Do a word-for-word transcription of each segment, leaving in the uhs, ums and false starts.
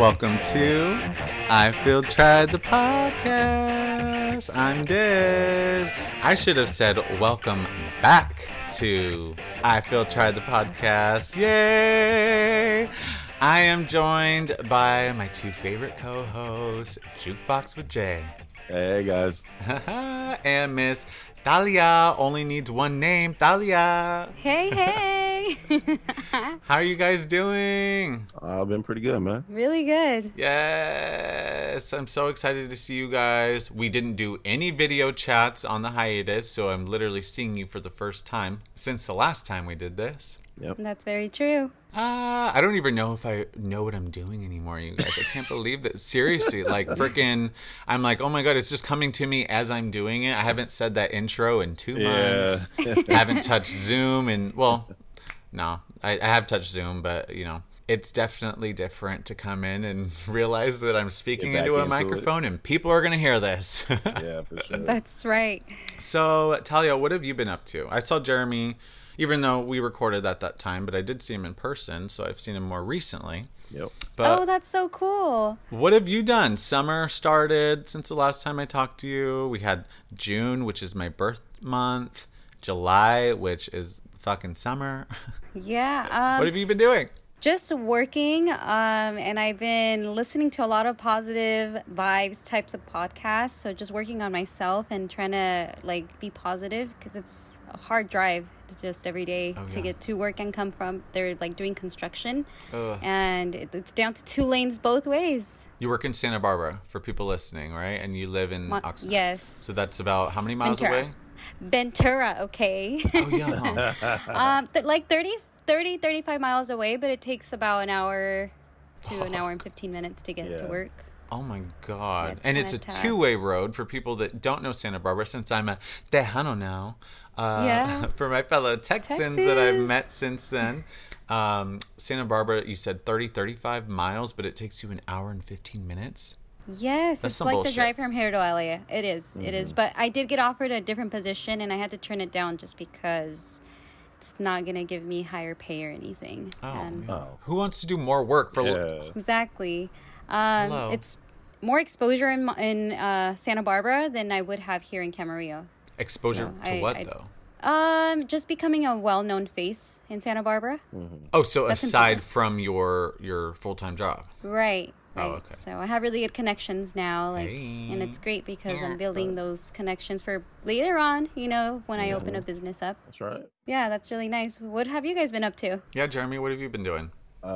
Welcome to I Feel Tried the podcast. I'm Diz. I should have said welcome back to I Feel Tried the podcast. Yay! I am joined by my two favorite co-hosts, Jukebox with Jay. Hey guys. And Miss Thalia. Only needs one name. Thalia. Hey, hey. How are you guys doing? I've been pretty good, man. Really good. Yes. I'm so excited to see you guys. We didn't do any video chats on the hiatus, so I'm literally seeing you for the first time since the last time we did this. Yep. That's very true. Uh, I don't even know if I know what I'm doing anymore, you guys. I can't believe that. Seriously, like freaking, I'm like, oh my God, it's just coming to me as I'm doing it. I haven't said that intro in two Yeah. months. I haven't touched Zoom and, well, no, I, I have touched Zoom, but, you know, it's definitely different to come in and realize that I'm speaking Get back into a into microphone and people are going to hear this. Yeah, for sure. That's right. So, Talia, what have you been up to? I saw Jeremy, even though we recorded at that time, but I did see him in person, so I've seen him more recently. Yep. But Oh, that's so cool. what have you done? Summer started since the last time I talked to you. We had June, which is my birth month. July, which is fucking summer. Yeah. Um, What have you been doing? just working, um, and I've been listening to a lot of positive vibes types of podcasts. So just working on myself and trying to like be positive because it's a hard drive to just every day Oh, to yeah. get to work and come from. They're like doing construction, Ugh. and it, it's down to two lanes both ways. You work in Santa Barbara, for people listening, right? And you live in Mon- Oxnard. yes. So that's about how many miles Ventura. away? Ventura, okay. Oh, yeah. huh? um, th- like thirty, thirty, thirty-five miles away, but it takes about an hour to an hour and fifteen minutes to get to Yeah. work. Oh my God. That's And it's a kinda tough. two-way road for people that don't know Santa Barbara, since I'm a Tejano now. Uh, Yeah. For my fellow Texans that I've Texas. met since then. Um, Santa Barbara, you said thirty, thirty-five miles, but it takes you an hour and fifteen minutes. Yes, That's it's some like bullshit. the drive from here to L A. It is, it is. But I did get offered a different position, and I had to turn it down just because it's not gonna give me higher pay or anything. Oh, And yeah. Oh. Who wants to do more work for... Yeah. exactly. Um, Hello. it's more exposure in in uh, Santa Barbara than I would have here in Camarillo. Exposure So to I- what, I- though? Um, just becoming a well-known face in Santa Barbara. Oh, so That's aside important. from your, your full-time job. Right. Oh, Right. okay. So I have really good connections now, like, Hey. and it's great because Yeah. I'm building those connections for later on. You know, when I open a business up. That's right. Yeah, that's really nice. What have you guys been up to? Yeah, Jeremy, what have you been doing?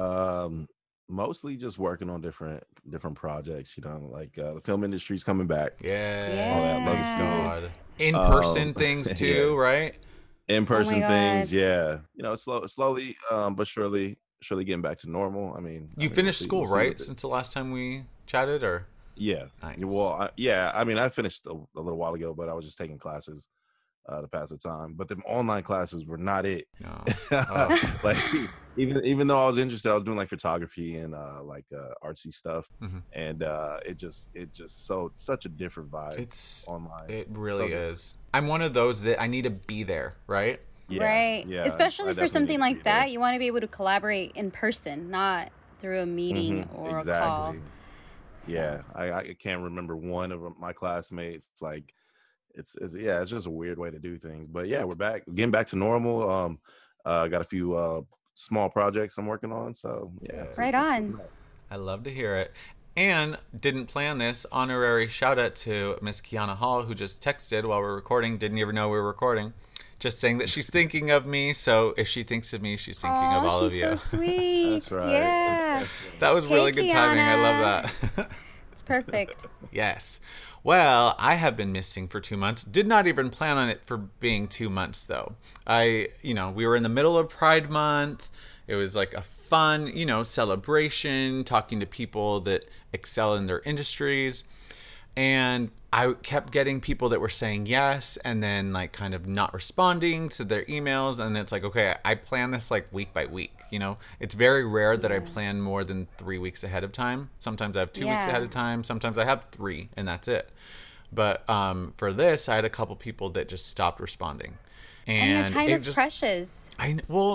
Um, mostly just working on different different projects. You know, like uh, the film industry's coming back. Yeah. All that Yes. stuff. In-person Um, things too, right? In person God. things, yeah. You know, slow, slowly, um, but surely, surely getting back to normal. I mean, I You mean, finished we'll see- school, we'll see right? what it- Since the last time we chatted, or Yeah. Nice. Well, I, yeah. I mean, I finished a, a little while ago, but I was just taking classes uh, to pass the time. But the online classes were not it. no? Oh. Like even even though I was interested, I was doing like photography and uh, like uh, artsy stuff, Mhm. and uh, it just it just so such a different vibe It's online. it really So- is. I'm one of those that I need to be there, right? Yeah, right. yeah, Especially I for definitely something need to like be there. that, you want to be able to collaborate in person, not through a meeting Mhm, or exactly. a call. So- Yeah, I, I can't remember one of my classmates. It's like, it's, it's yeah, it's just a weird way to do things. But yeah, we're back, getting back to normal. Um, uh, got a few uh small projects I'm working on. So yeah, it's- Right it's- on. I love to hear it. And didn't plan this. Honorary shout out to Miss Kiana Hall, who just texted while we're recording. Didn't even know we were recording. Just saying that she's thinking of me. So if she thinks of me, she's thinking Aw, of all she's of you. so sweet. That's right. Yeah, That was Hey, really good timing. I love Kiana. that. it's perfect. Yes. Well, I have been missing for two months. Did not even plan on it for being two months, though. I, you know, we were in the middle of Pride Month. It was like a fun, you know, celebration, talking to people that excel in their industries. And I kept getting people that were saying yes and then like kind of not responding to their emails. And it's like, okay, I plan this like week by week. You know, it's very rare that I plan more than three weeks ahead of time. Sometimes I have two weeks Yeah. ahead of time. Sometimes I have three and that's it. But um, for this, I had a couple people that just stopped responding. And your And time it is just, precious. I kn- well,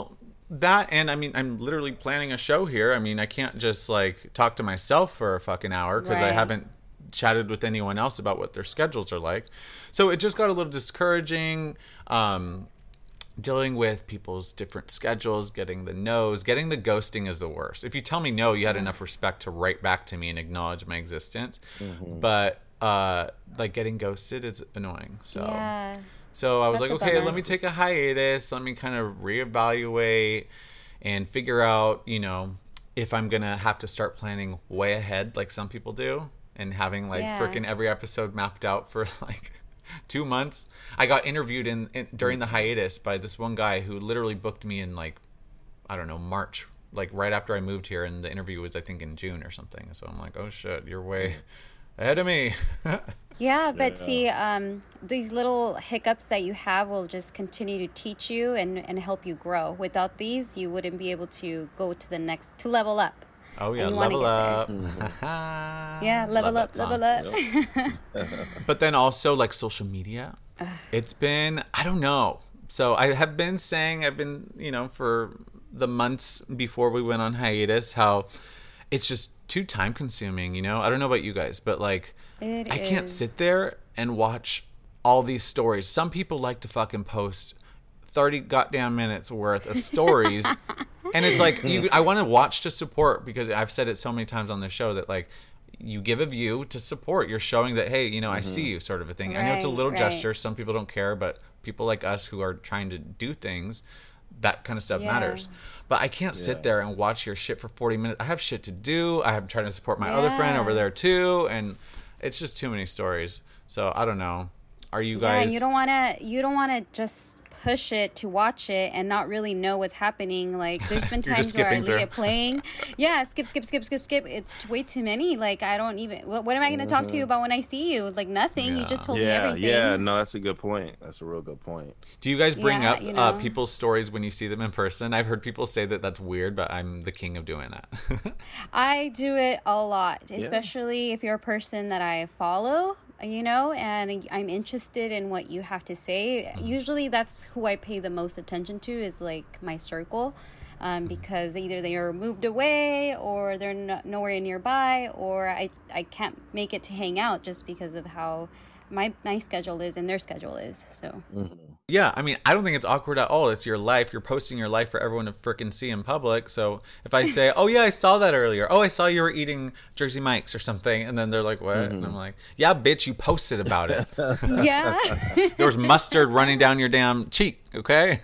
that, and I mean, I'm literally planning a show here. I mean, I can't just like talk to myself for a fucking hour because I Right. haven't chatted with anyone else about what their schedules are like. So it just got a little discouraging. Um, dealing with people's different schedules, getting the no's, getting the ghosting is the worst. If you tell me no, you had enough respect to write back to me and acknowledge my existence. Mm-hmm. But uh, like getting ghosted is annoying. So. Yeah. So I was That's like, a okay, bummer. let me take a hiatus. Let me kind of reevaluate and figure out, you know, if I'm going to have to start planning way ahead like some people do and having like Yeah. freaking every episode mapped out for like two months. I got interviewed in, in during the hiatus by this one guy who literally booked me in like, I don't know, March, like right after I moved here. And the interview was, I think, in June or something. So I'm like, oh shit, you're way ahead of me. Yeah, but Yeah. see, um, these little hiccups that you have will just continue to teach you and, and help you grow. Without these, you wouldn't be able to go to the next, to level up. Oh yeah, And you wanna level get there. up. Yeah, level Love up, that song. level up. But then also like social media, it's been, I don't know. So I have been saying, I've been, you know, for the months before we went on hiatus, how it's just too time consuming, you know? I don't know about you guys, but like, It I can't is. sit there and watch all these stories. Some people like to fucking post thirty goddamn minutes worth of stories. And it's like, you, I want to watch to support, because I've said it so many times on the show that like, you give a view to support. You're showing that, hey, you know, I see you, sort of a thing. I know it's a Right, little right. gesture. Some people don't care, but people like us who are trying to do things, that kind of stuff Yeah. matters. But I can't sit Yeah. there and watch your shit for forty minutes. I have shit to do. I have trying to support my other friend Yeah. over there too, and it's just too many stories. So I don't know. Are you Yeah, guys? you don't want to you don't want to just push it to watch it and not really know what's happening. Like there's been You're just times where I skipping leave through. it playing. Yeah, skip, skip, skip, skip, skip. It's t- way too many. Like I don't even. What, what am I going to talk to you about when I see you? Like nothing. You Yeah. just told me Yeah, everything. yeah, no, that's a good point. That's a real good point. Do you guys bring Yeah, up you uh, know. people's stories when you see them in person? I've heard people say that that's weird, but I'm the king of doing that. I do it a lot, especially if you're a person that I follow, you know, and I'm interested in what you have to say. Usually that's who I pay the most attention to, is like my circle, um, because either they are moved away or they're no- nowhere nearby, or I, I can't make it to hang out just because of how my, my schedule is and their schedule is. So Yeah, I mean, I don't think it's awkward at all. It's your life. You're posting your life for everyone to frickin' see in public. So if I say, oh, yeah, I saw that earlier. Oh, I saw you were eating Jersey Mike's or something. And then they're like, what? And I'm like, yeah, bitch, you posted about it. yeah. There was mustard running down your damn cheek, okay?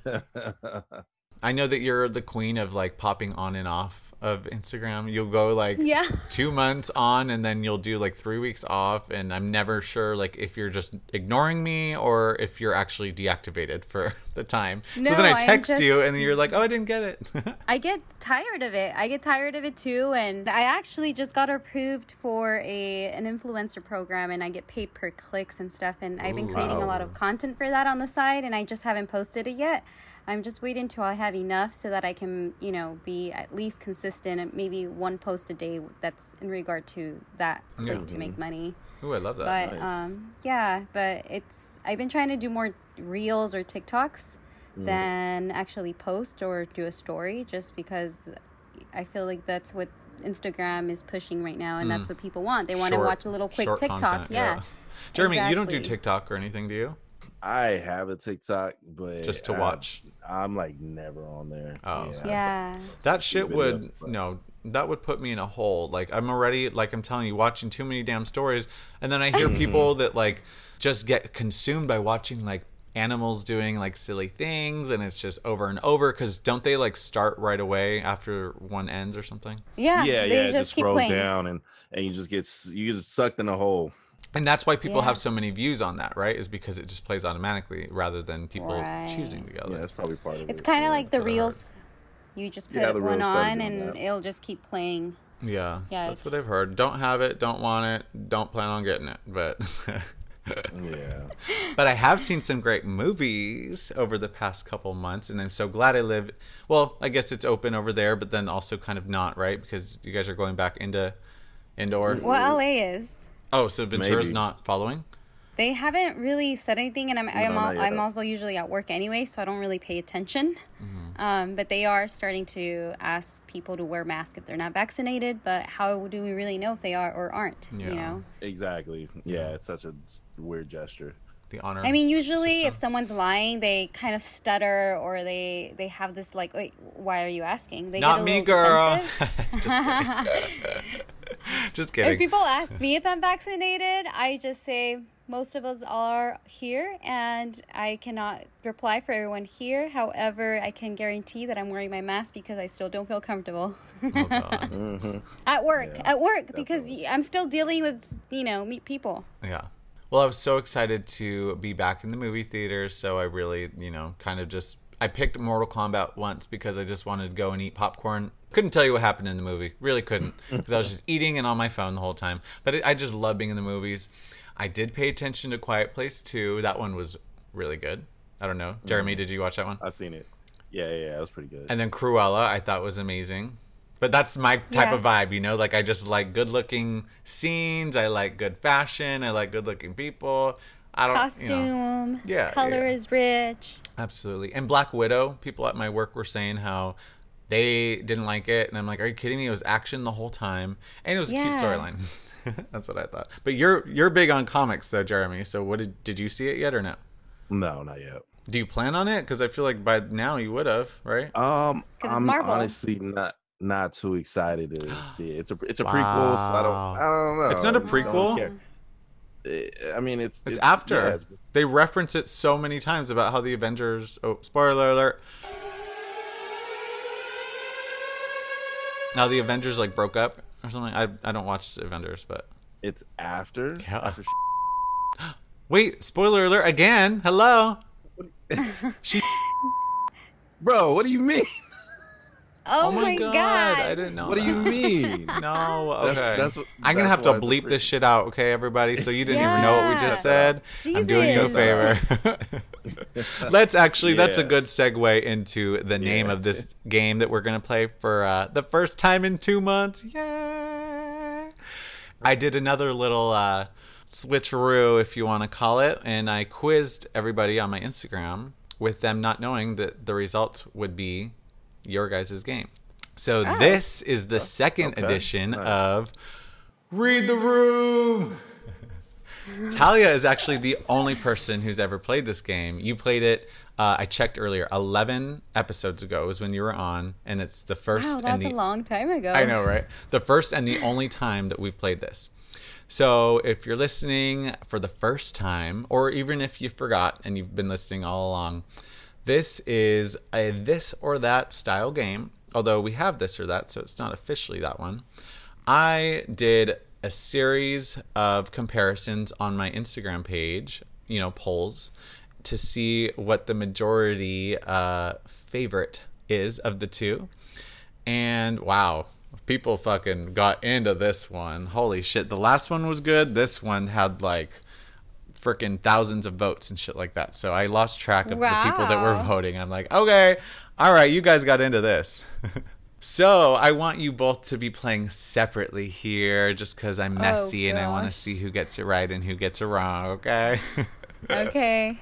I know that you're the queen of like popping on and off of Instagram. You'll go like Yeah. two months on and then you'll do like three weeks off. And I'm never sure like if you're just ignoring me or if you're actually deactivated for the time. so No, then I I'm text you just- and you're like, oh, I didn't get it. I get tired of it. I get tired of it too, and I actually just got approved for a an influencer program, and I get paid per clicks and stuff. And I've been Ooh, creating a lot wow. of content for that on the side, and I just haven't posted it yet. I'm just waiting until I have enough so that I can, you know, be at least consistent and maybe one post a day that's in regard to that, Yeah. like to make money. Ooh, I love that. But Nice. um, yeah, but it's I've been trying to do more reels or TikToks than actually post or do a story, just because I feel like that's what Instagram is pushing right now, and that's what people want. They want to Short- watch a little quick short TikTok. content, Yeah. Jeremy, you don't do Exactly. TikTok or anything, do you? I have a TikTok, but Just to I- watch. I'm like never on there. Oh. Yeah. That shit Video, would but- no, that would put me in a hole. Like I'm already, like I'm telling you, watching too many damn stories, and then I hear people that like just get consumed by watching like animals doing like silly things, and it's just over and over. Because don't they like start right away after one ends or something? Yeah. Yeah, they yeah, it just, just keep scrolls playing. down and and you just get s- you get sucked in a hole. And that's why people Yeah. have so many views on that, right? Is because it just plays automatically rather than people Right. choosing to go. Yeah, that's probably part of it. It's kind of yeah. like the what I heard. reels. You just put Yeah, the one reels started on, doing and that. it'll just keep playing. Yeah, Yeah, that's what it's- I've heard. Don't have it, don't want it, don't plan on getting it, but. Yeah. But I have seen some great movies over the past couple months, and I'm so glad I live. Well, I guess it's open over there, but then also kind of not, right? Because you guys are going back into indoor. Well, L A is. Oh, so Ventura's Maybe. not following? They haven't really said anything, and I'm I'm, not al- yet. I'm also usually at work anyway, so I don't really pay attention. Um, but they are starting to ask people to wear masks if they're not vaccinated. But how do we really know if they are or aren't? Yeah. You know. Exactly. Yeah, it's such a weird gesture. The honor. I mean, usually system. if someone's lying, they kind of stutter or they they have this like, wait, why are you asking? They Not get a me, little girl. defensive. Just kidding. Just kidding. If people ask me if I'm vaccinated, I just say most of us are here, and I cannot reply for everyone here. However, I can guarantee that I'm wearing my mask because I still don't feel comfortable. Oh, God. Mm-hmm. At work, Yeah, at work, because definitely. I'm still dealing with, you know, meet people. Yeah. Well, I was so excited to be back in the movie theaters, so I really, you know, kind of just I picked Mortal Kombat once because I just wanted to go and eat popcorn. Couldn't tell you what happened in the movie. Really couldn't, because I was just eating and on my phone the whole time. But it, I just love being in the movies. I did pay attention to Quiet Place two. That one was really good. I don't know. Jeremy, did you watch that one? I've seen it. Yeah, yeah, yeah, it was pretty good. And then Cruella, I thought was amazing. But that's my type Yeah. of vibe, you know? Like, I just like good-looking scenes. I like good fashion. I like good-looking people. I don't, Costume, you know. Yeah, color yeah. is rich. Absolutely. And Black Widow, people at my work were saying how they didn't like it. And I'm like, are you kidding me? It was action the whole time. And it was a cute Yeah. storyline. That's what I thought. But you're you're big on comics, though, Jeremy. So what did, did you see it yet or no? No, not yet. Do you plan on it? Because I feel like by now you would have, right? Um, 'Cause it's I'm Marvel. honestly not not too excited to see it. It's a it's a prequel, so I don't Wow. I don't know. It's not a I don't prequel? care. Eh, I mean, it's It's, after. yeah, it's- They reference it so many times about how the Avengers. Oh, spoiler alert! Now the Avengers like broke up or something. I I don't watch Avengers, but it's after. Yeah. after wait, spoiler alert again. Hello. She. Bro, what do you mean? Oh, my god. I didn't know. What do you that. mean? No, okay. That's- that's what- I'm gonna that's have to why it's a bleep pre- this shit out, okay, everybody? So you didn't even know what we just Yeah. said. I'm doing you a Jesus. favor. Let's actually. That's a Yeah. good segue into the name Yeah. of this game that we're gonna play for uh, the first time in two months. Yay! I did another little uh, switcheroo, if you want to call it, and I quizzed everybody on my Instagram with them not knowing that the results would be your guys' game. So Oh. this is the second okay. edition Nice. of Read the Room. Talia is actually the only person who's ever played this game. You played it, uh, I checked earlier, eleven episodes ago was when you were on, and it's the first Wow, and that's the a long time ago. I know, right? The first and the only time that we've played this. So if you're listening for the first time, or even if you forgot and you've been listening all along, this is a this or that style game. Although we have this or that, so it's not officially that one. I did a series of comparisons on my Instagram page, you know, polls, to see what the majority uh, favorite is of the two. And wow, people fucking got into this one. Holy shit. The last one was good. This one had like freaking thousands of votes and shit like that. So I lost track of the people that were Wow. voting. I'm like, okay, all right, you guys got into this. So I want you both to be playing separately here just because I'm messy and I want to gosh. see who gets it right and who gets it wrong, okay? Okay.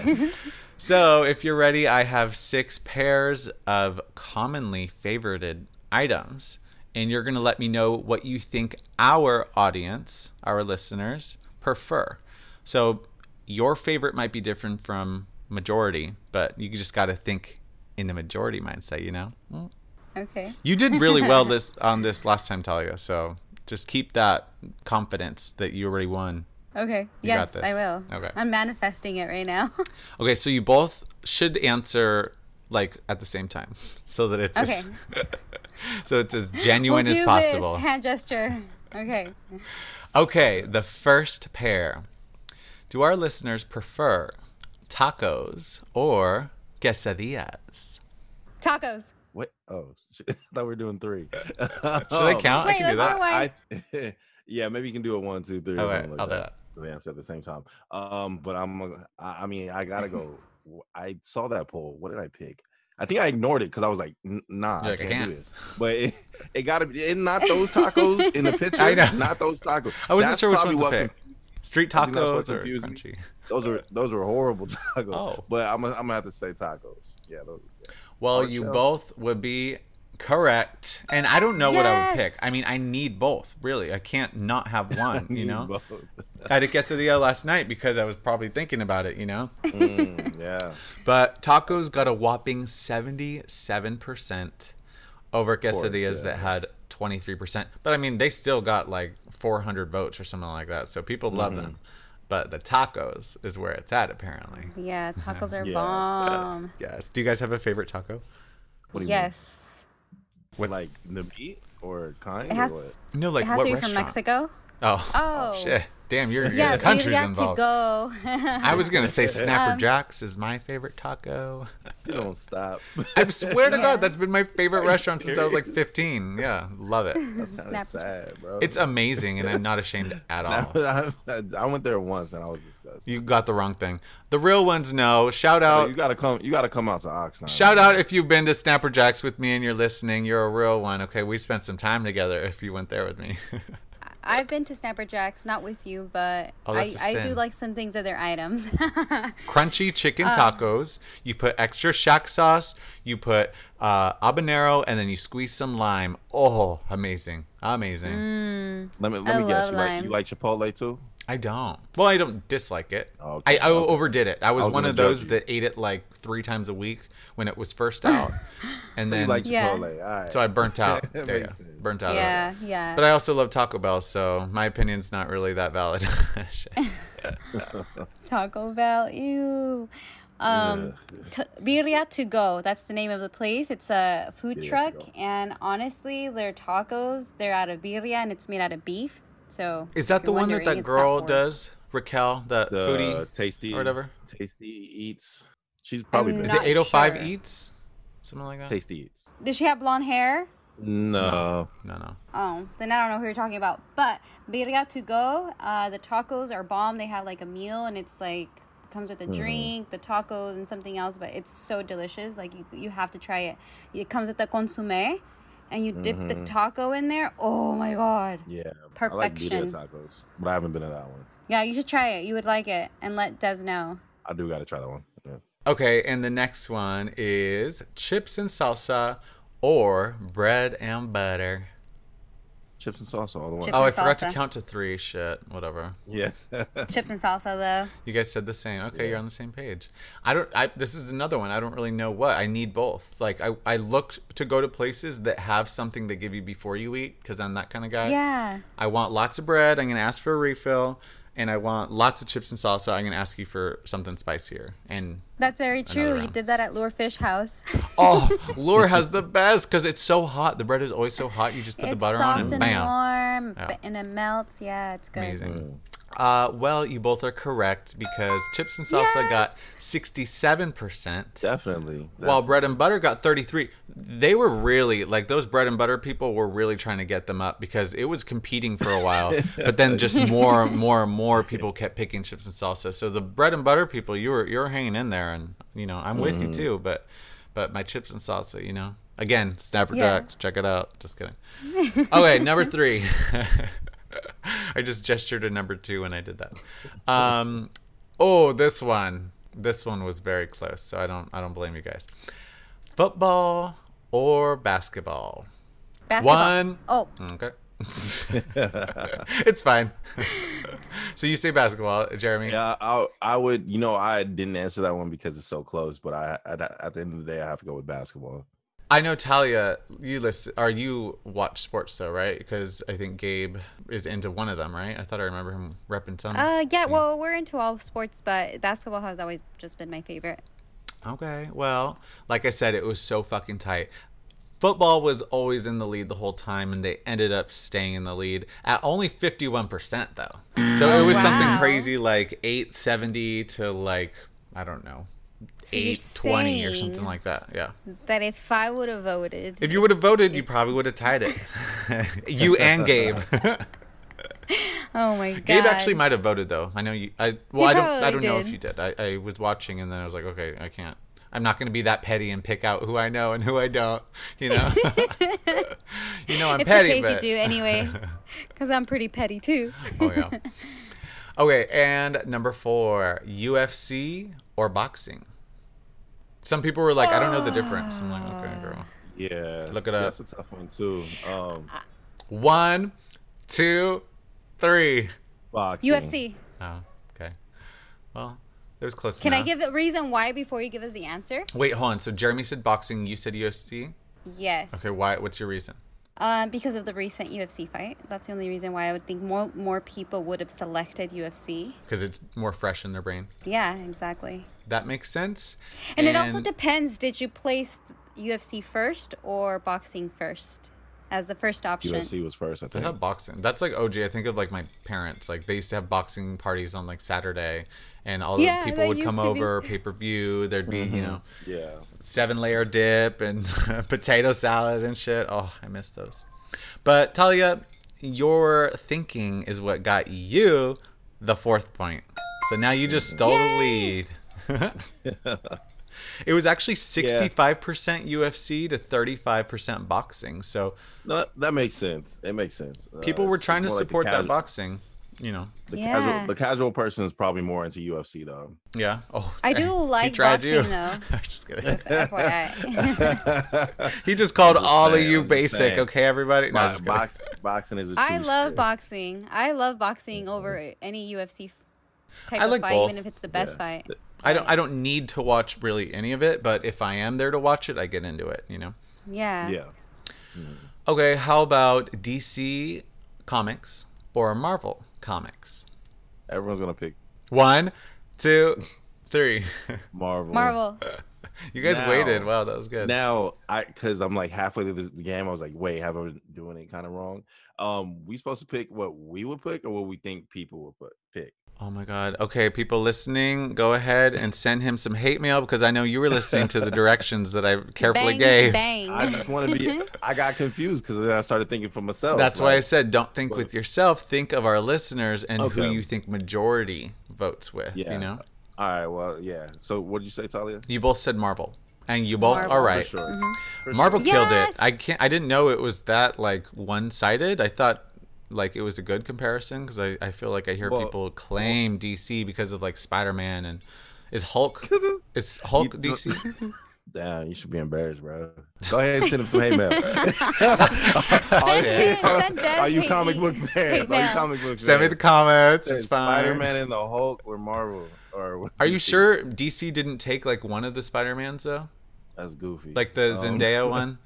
So if you're ready, I have six pairs of commonly favorited items, and you're going to let me know what you think our audience, our listeners, prefer. So your favorite might be different from majority, but you just got to think in the majority mindset, you know? Mm. Okay. You did really well this on this last time, Talia, so just keep that confidence that you already won. Okay. You yes, got this. I will. Okay. I'm manifesting it right now. Okay, so you both should answer like at the same time so that it's as, so it's as genuine we'll as do possible. This hand gesture. Okay. Okay, the first pair. Do our listeners prefer tacos or quesadillas? Tacos. What? Oh, shit. I thought we were doing three. Should I count? I Wait, can do let's that. go one. I, yeah, maybe you can do a one, two, three. or Okay, something like I'll do that. that. The answer at the same time. Um, but I'm. gonna- I I mean, I gotta go. I saw that poll. What did I pick? I think I ignored it because I was like, "N- Nah, You're I like, I can't, can't." do this. But it, it gotta be. It's not those tacos in the picture. I know. Not those tacos. I wasn't That's sure which probably one to what pick. con- Street I think that's tacos what's or confusing. crunchy? Those are those are horrible tacos. Oh. But I'm gonna, I'm gonna have to say tacos. Yeah. Those, yeah. Well, Hard you shell. both would be correct. And I don't know what I would pick. Yes. I mean, I need both, really. I can't not have one, you Need know? both. I had a quesadilla last night because I was probably thinking about it, you know? Mm, yeah. But tacos got a whopping seventy-seven percent over course, quesadillas yeah. that had twenty-three percent. But I mean, they still got like four hundred votes or something like that. So people love Mm-hmm. them. But the tacos is where it's at, apparently. Yeah, tacos are Yeah. bomb. Yes. Do you guys have a favorite taco? What do you Yes. What's, mean? Like the meat or kind It has or what? no, like it has what to be restaurant? from Mexico. Oh, Oh. shit. Damn, your, Yeah, your we country's got to involved. go. I was going to say Snapper Um, Jacks is my favorite taco. You don't stop. I swear to Yeah. God, that's been my favorite you restaurant since I was like serious? fifteen. Yeah, love it. That's kind Snap- of sad, bro. It's amazing, and I'm not ashamed at all. I, I went there once and I was disgusted. You got the wrong thing. The real ones know. Shout But out. you gotta come. You gotta come out to Oxnard. Shout out if you've been to Snapper Jacks with me and you're listening. You're a real one. Okay, we spent some time together if you went there with me. I've been to Snapper Jacks, not with you, but Oh, I, that's a I do sin. like some things of their items. Crunchy chicken Um, tacos. You put extra shack sauce. You put uh, habanero, and then you squeeze some lime. Oh, amazing. Amazing. Let me let I me guess. love You like lime. you like Chipotle too? I don't. Well, I don't dislike it. Oh, okay. I, I Okay. overdid it. I was, I was one gonna of those judge you. that ate it like three times a week when it was first out, and So then you like Yeah. Chipotle? All right. so I burnt out. That There you makes go. sense. Burnt out. of it. yeah, yeah. But I also love Taco Bell, so my opinion's not really that valid. Shit. Taco Bell, ew. Um, t- Birria to go. That's the name of the place. It's a food Birria to truck, go. and honestly, their tacos they're out of birria and it's made out of beef. So Is that if the you're one that wondering, that it's not girl pork. does? Raquel, the, the foodie tasty or whatever. Tasty eats. She's probably I'm been Is not it eight oh five sure. Eats? Something like that? tasty eats. Does she have blonde hair? No. No, no. Oh, then I don't know who you're talking about. But birria to go. Uh, the tacos are bomb. They have like a meal, and it's like comes with a drink, the tacos, and something else. But it's so delicious. Like you, you have to try it. It comes with the consomme, and you dip the taco in there. Oh my god. Yeah. Perfection. I like birria tacos, but I haven't been to that one. Yeah, you should try it. You would like it, and let Des know. I do got to try that one. Yeah. Okay, and the next one is chips and salsa or bread and butter. Chips and salsa all the way. Chips- Oh, I and forgot to salsa. count to three. Shit, whatever. Yeah. Chips and salsa, though. You guys said the same. Okay, Yeah. you're on the same page. I don't. I this is another one. I don't really know what I need. Both. Like I, I look to go to places that have something they give you before you eat because I'm that kind of guy. Yeah. I want lots of bread. I'm gonna ask for a refill, and I want lots of chips and salsa. I'm gonna ask you for something spicier. And That's very true. Another You round. did that at Lure Fish House. oh, Lure has the best because it's so hot. The bread is always so hot. You just put It's the butter soft on and and bam, warm, Yeah. but- and it melts. Yeah, it's good. amazing. Uh, well, you both are correct because chips and salsa got Yes! sixty-seven percent. Definitely. While bread and butter got thirty-three. They were really like those bread and butter people were really trying to get them up because it was competing for a while, but then just more and more and more people kept picking chips and salsa. So the bread and butter people, you were you're hanging in there, and you know I'm with you too. But but my chips and salsa, you know, again, Snapper Yeah. Jacks, check it out. Just kidding. Okay, number three. I just gestured to number two when I did that. Um, oh, this one. This one was very close, so I don't I don't blame you guys. Football or basketball? Basketball. One. Oh, Okay. It's fine. So you say basketball, Jeremy? Yeah, I I would. You know, I didn't answer that one because it's so close. But I, I at the end of the day, I have to go with basketball. I know Talia, you listen, or you watch sports though, right? Because I think Gabe is into one of them, right? I thought I remember him repping some. uh, yeah. Well, we're into all sports, but basketball has always just been my favorite. Okay, well, like I said, it was so fucking tight. Football was always in the lead the whole time, and they ended up staying in the lead at only fifty-one percent, though. So it was something wow. crazy like eight seventy to like, I don't know, So you're eight twenty or saying- something like that. Yeah. That if I would have voted, If you would have voted, you probably would have tied it. You and Gabe. oh my god, Gabe actually might have voted, though. I know you. I well, I don't. I don't probably know if did. you did. I, I was watching, and then I was like, okay, I can't. I'm not going to be that petty and pick out who I know and who I don't. You know. you know, I'm It's petty, okay but if you do anyway, because I'm pretty petty too. oh yeah. Okay, and number four, U F C or boxing? Some people were like, I don't know the difference. I'm like, okay, girl. Yeah, Look it see, up. That's a tough one too. Um, One, two, three. boxing. U F C. Oh, okay. Well, it was close Can I enough. give the reason why before you give us the answer? Wait, hold on. So Jeremy said boxing, you said U F C? Yes. Okay, why? What's your reason? Um, because of the recent U F C fight. That's the only reason why I would think more more people would have selected U F C. Because it's more fresh in their brain. Yeah, exactly. That makes sense. And, it also depends. Did you place U F C first or boxing first as the first option? U F C was first, I I think. thought boxing. That's like O G. I think of like my parents. Like they used to have boxing parties on like Saturday, and all Yeah, the people that would used come to be- over, pay per view. There'd be you know Yeah. seven layer dip and potato salad and shit. Oh, I miss those. But Talia, your thinking is what got you the fourth point. So now you just stole Yay! the lead. It was actually sixty-five percent U F C to thirty-five percent boxing. So No, that makes sense. It makes sense. Uh, people were it's- trying to it's more like the support that casual- boxing, you know. The Yeah. casual, the casual person is probably more into U F C though. Yeah. Oh, I dang. do He like tried boxing you. though. I'm just kidding. Just F Y I. He just called I'm just all of saying, you I'm just basic, saying. okay, everybody? No, I'm Bo- just kidding. box, boxing is a I true love sport. boxing. I love boxing over any U F C type I of like fight, both. even if it's the best Yeah. fight. I don't. I don't need to watch really any of it, but if I am there to watch it, I get into it. You know. Yeah. Yeah. Okay. How about D C Comics or Marvel Comics? Everyone's gonna pick One, two, three. Marvel. Marvel. You guys Now- waited. Wow, that was good. Now, I because I'm like halfway through the game, I was like, wait, have I been doing it kind of wrong? Um, we supposed to pick what we would pick or what we think people would put, pick. Oh my God. Okay, people listening, go ahead and send him some hate mail because I know you were listening to the directions that I carefully Bang, gave. bang. I just want to be. I got confused because then I started thinking for myself. That's why I like, said don't think Well- with yourself. Think of our listeners and who Okay. you think majority votes with. Yeah. You know, All right. Well, yeah. So, what did you say, Talia? you both said Marvel, and you both Marvel. all For right. sure. For Marvel sure. killed Yes! it. I can't. I didn't know it was that like one sided. I thought like it was a good comparison because I, I feel like I hear Well- people claim D C because of like Spider Man and is Hulk is Hulk You- D C. Damn, you should be embarrassed, bro. Go ahead and send him some hate mail. Send- send Des Are you hate- comic book hate fans? Are you mail. comic book Send me fans? the comments. It's fine. Spider Man and the Hulk or Marvel or what Are do you think? sure D C didn't take like one of the Spider Mans though, That's goofy. like the Um, Zendaya one?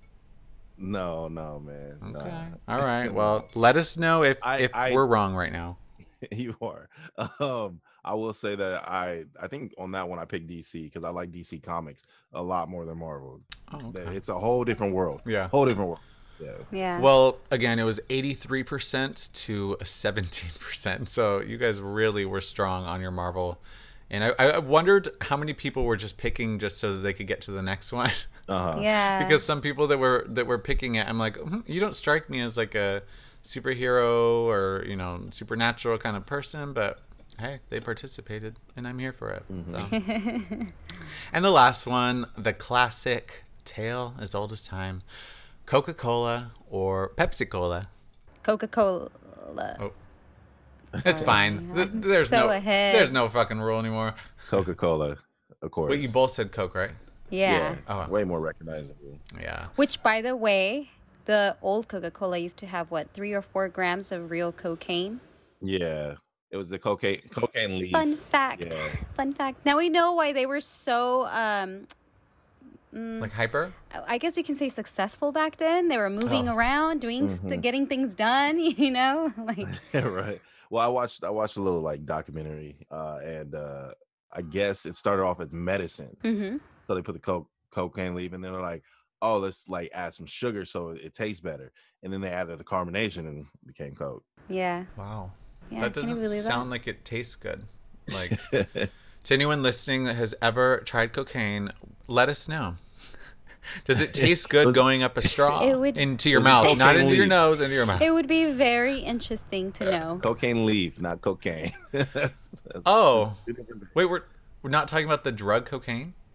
No, no, man. Okay. Nah. All right. Well, let us know if I- if I- we're wrong right now. You are. Um, I will say that I I think on that one I picked D C because I like D C comics a lot more than Marvel. Oh, okay. It's a whole different world. Yeah. Whole different world. Yeah. Yeah. Well, again, it was eighty-three percent to seventeen percent. So you guys really were strong on your Marvel. And I, I wondered how many people were just picking just so that they could get to the next one. Uh-huh. yeah. Because some people that were that were picking it, I'm like, "Hmm, you don't strike me as like a superhero or, you know, supernatural kind of person, but hey, they participated and I'm here for it. So. And the last one, the classic tale as old as time, Coca-Cola or Pepsi-Cola. Coca-Cola. Oh. It's fine. Th- I'm There's so no ahead. there's no fucking rule anymore. Coca Cola, of course. But you both said Coke, right? Yeah. Oh, wow. Way more recognizable. Yeah. Which, by the way, the old Coca-Cola used to have what, three or four grams of real cocaine. Yeah. It was the cocaine cocaine leaf. Fun fact. Yeah. Fun fact. Now we know why they were so. Um, Like hyper? I guess we can say successful back then. They were moving Oh. around, doing, Mm-hmm. st- getting things done. You know, like Right. Well, I watched I watched a little like documentary, uh, and uh, I guess it started off as medicine. hmm So they put the coke cocaine leaf, and then they're like, "Oh, let's like add some sugar so it, it tastes better." And then they added the carbonation and it became Coke. yeah. Wow. Yeah, that can you doesn't believe that? sound like it tastes good. Like to anyone listening that has ever tried cocaine, let us know. Does it taste good Was- going up a straw It would- into your Was it mouth, not cocaine into your leaf? nose, into your mouth? It would be very interesting to know. Cocaine leaf, not cocaine. That's- that's Oh, two different things. wait, we're we're not talking about the drug cocaine.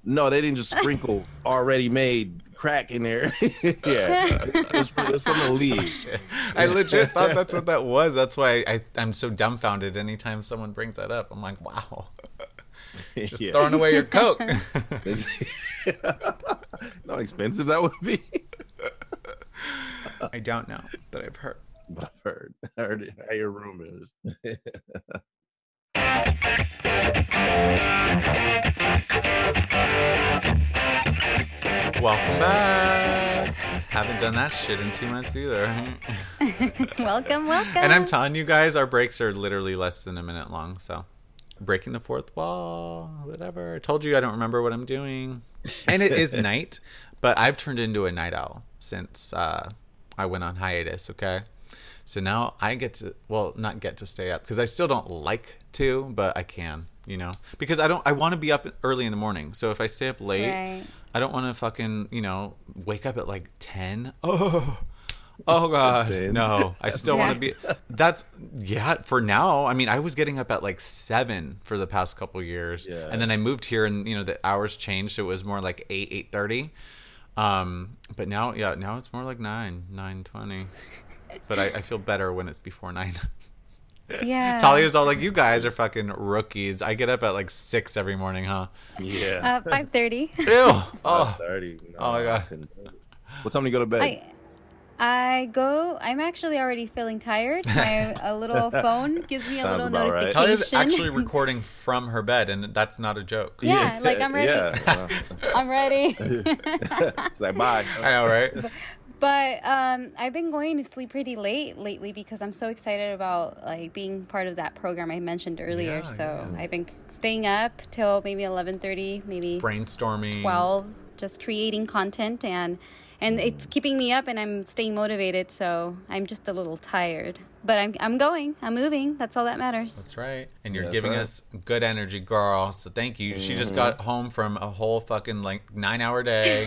No, they didn't just sprinkle already made crack in there. Yeah, it's from, it's from the league. I legit thought that's what that was. That's why I, I'm so dumbfounded anytime someone brings that up. I'm like, wow. Just Yeah. throwing away your Coke. How expensive that would be. I don't know, but I've heard. But I've heard. I heard it. I hear rumors. Welcome back. Haven't done that shit in two months either. Welcome, welcome. And I'm telling you guys, our breaks are literally less than a minute long. So, breaking the fourth wall, whatever. I told you I don't remember what I'm doing. And it is night, but I've turned into a night owl since uh, I went on hiatus, okay? So now I get to, well, not get to stay up because I still don't like to, but I can, you know, because I don't, I want to be up early in the morning. So if I stay up late, Right. I don't want to fucking, you know, wake up at like ten. Oh, oh God. Insane. No, I still Yeah. want to be, that's, yeah, for now. I mean, I was getting up at like seven for the past couple of years. Yeah. And then I moved here and, you know, the hours changed. So it was more like eight, eight thirty. Um, but now, yeah, now it's more like nine, nine twenty. But I, I feel better when it's before nine. Yeah. Talia's all like, you guys are fucking rookies. I get up at like six every morning, huh? Yeah. Uh, five thirty. Ew. Oh, thirty. Oh my God. What time do you go to bed? I I go. I'm actually already feeling tired. My a little phone gives me a Sounds little about right. notification. Talia's actually recording from her bed, and that's not a joke. Yeah, like, I'm ready. Yeah. I'm ready. It's like, bye. I know, right? But um, I've been going to sleep pretty late lately because I'm so excited about like being part of that program I mentioned earlier. Yeah, so yeah. I've been staying up till maybe eleven thirty, maybe Brainstorming. twelve, just creating content and and it's keeping me up and I'm staying motivated. So I'm just a little tired, but I'm I'm going, I'm moving. That's all that matters. That's right. And you're That's giving right. us good energy, girl. So thank you. She just got home from a whole fucking like nine hour day.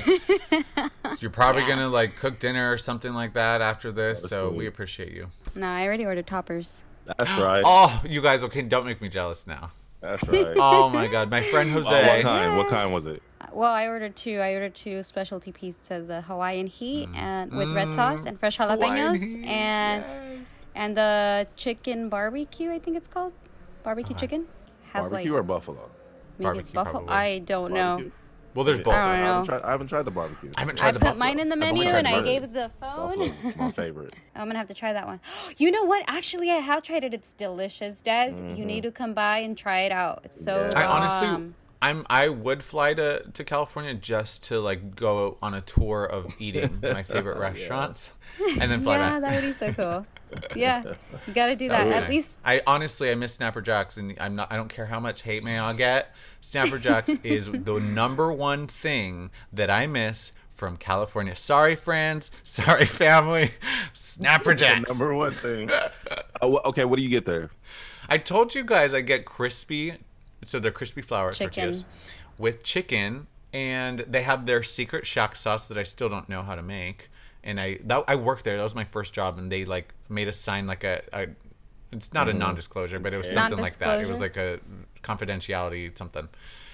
So you're probably Yeah. gonna like cook dinner or something like that after this. That's So sweet. we appreciate you. No, I already ordered toppers. That's right. Oh, you guys, okay, don't make me jealous now. That's right. Oh my God, my friend Oh, what Jose. kind? What kind was it? Well, I ordered two. I ordered two specialty pizzas: the Hawaiian heat and with red Mm. sauce and fresh Hawaiian jalapenos, heat, and yes. and the chicken barbecue. I think it's called barbecue Uh-huh. chicken. Has Barbecue like or buffalo? maybe it's Barbecue, buffalo. probably. I don't know. Barbecue? Well, there's both. I I don't haven't, know. tried, I haven't tried the barbecue. I haven't I tried put the buffalo. mine in the I've only menu tried and I burger. gave the phone. Buffalo's my favorite. I'm gonna have to try that one. You know what? Actually, I have tried it. It's delicious, Des. You need to come by and try it out. It's so. Yeah. I honestly, bomb. I'm I would fly to, to California just to like go on a tour of eating my favorite restaurants, and then fly Yeah, back. that would be so cool. Yeah, you gotta do That that. would be At nice. least I honestly I miss Snapper Jacks, and I'm not. I don't care how much hate mail I get. Snapper Jacks is the number one thing that I miss from California. Sorry, friends. Sorry, family. Snapper Jacks. Number one thing. Oh, wh- okay, what do you get there? I told you guys I get crispy, so they're crispy flour Chicken. tortillas with chicken, and they have their secret shack sauce that I still don't know how to make. And I that, I worked there. That was my first job, and they like made us sign like a, a it's not a non-disclosure, but it was something like that. It was like a confidentiality something.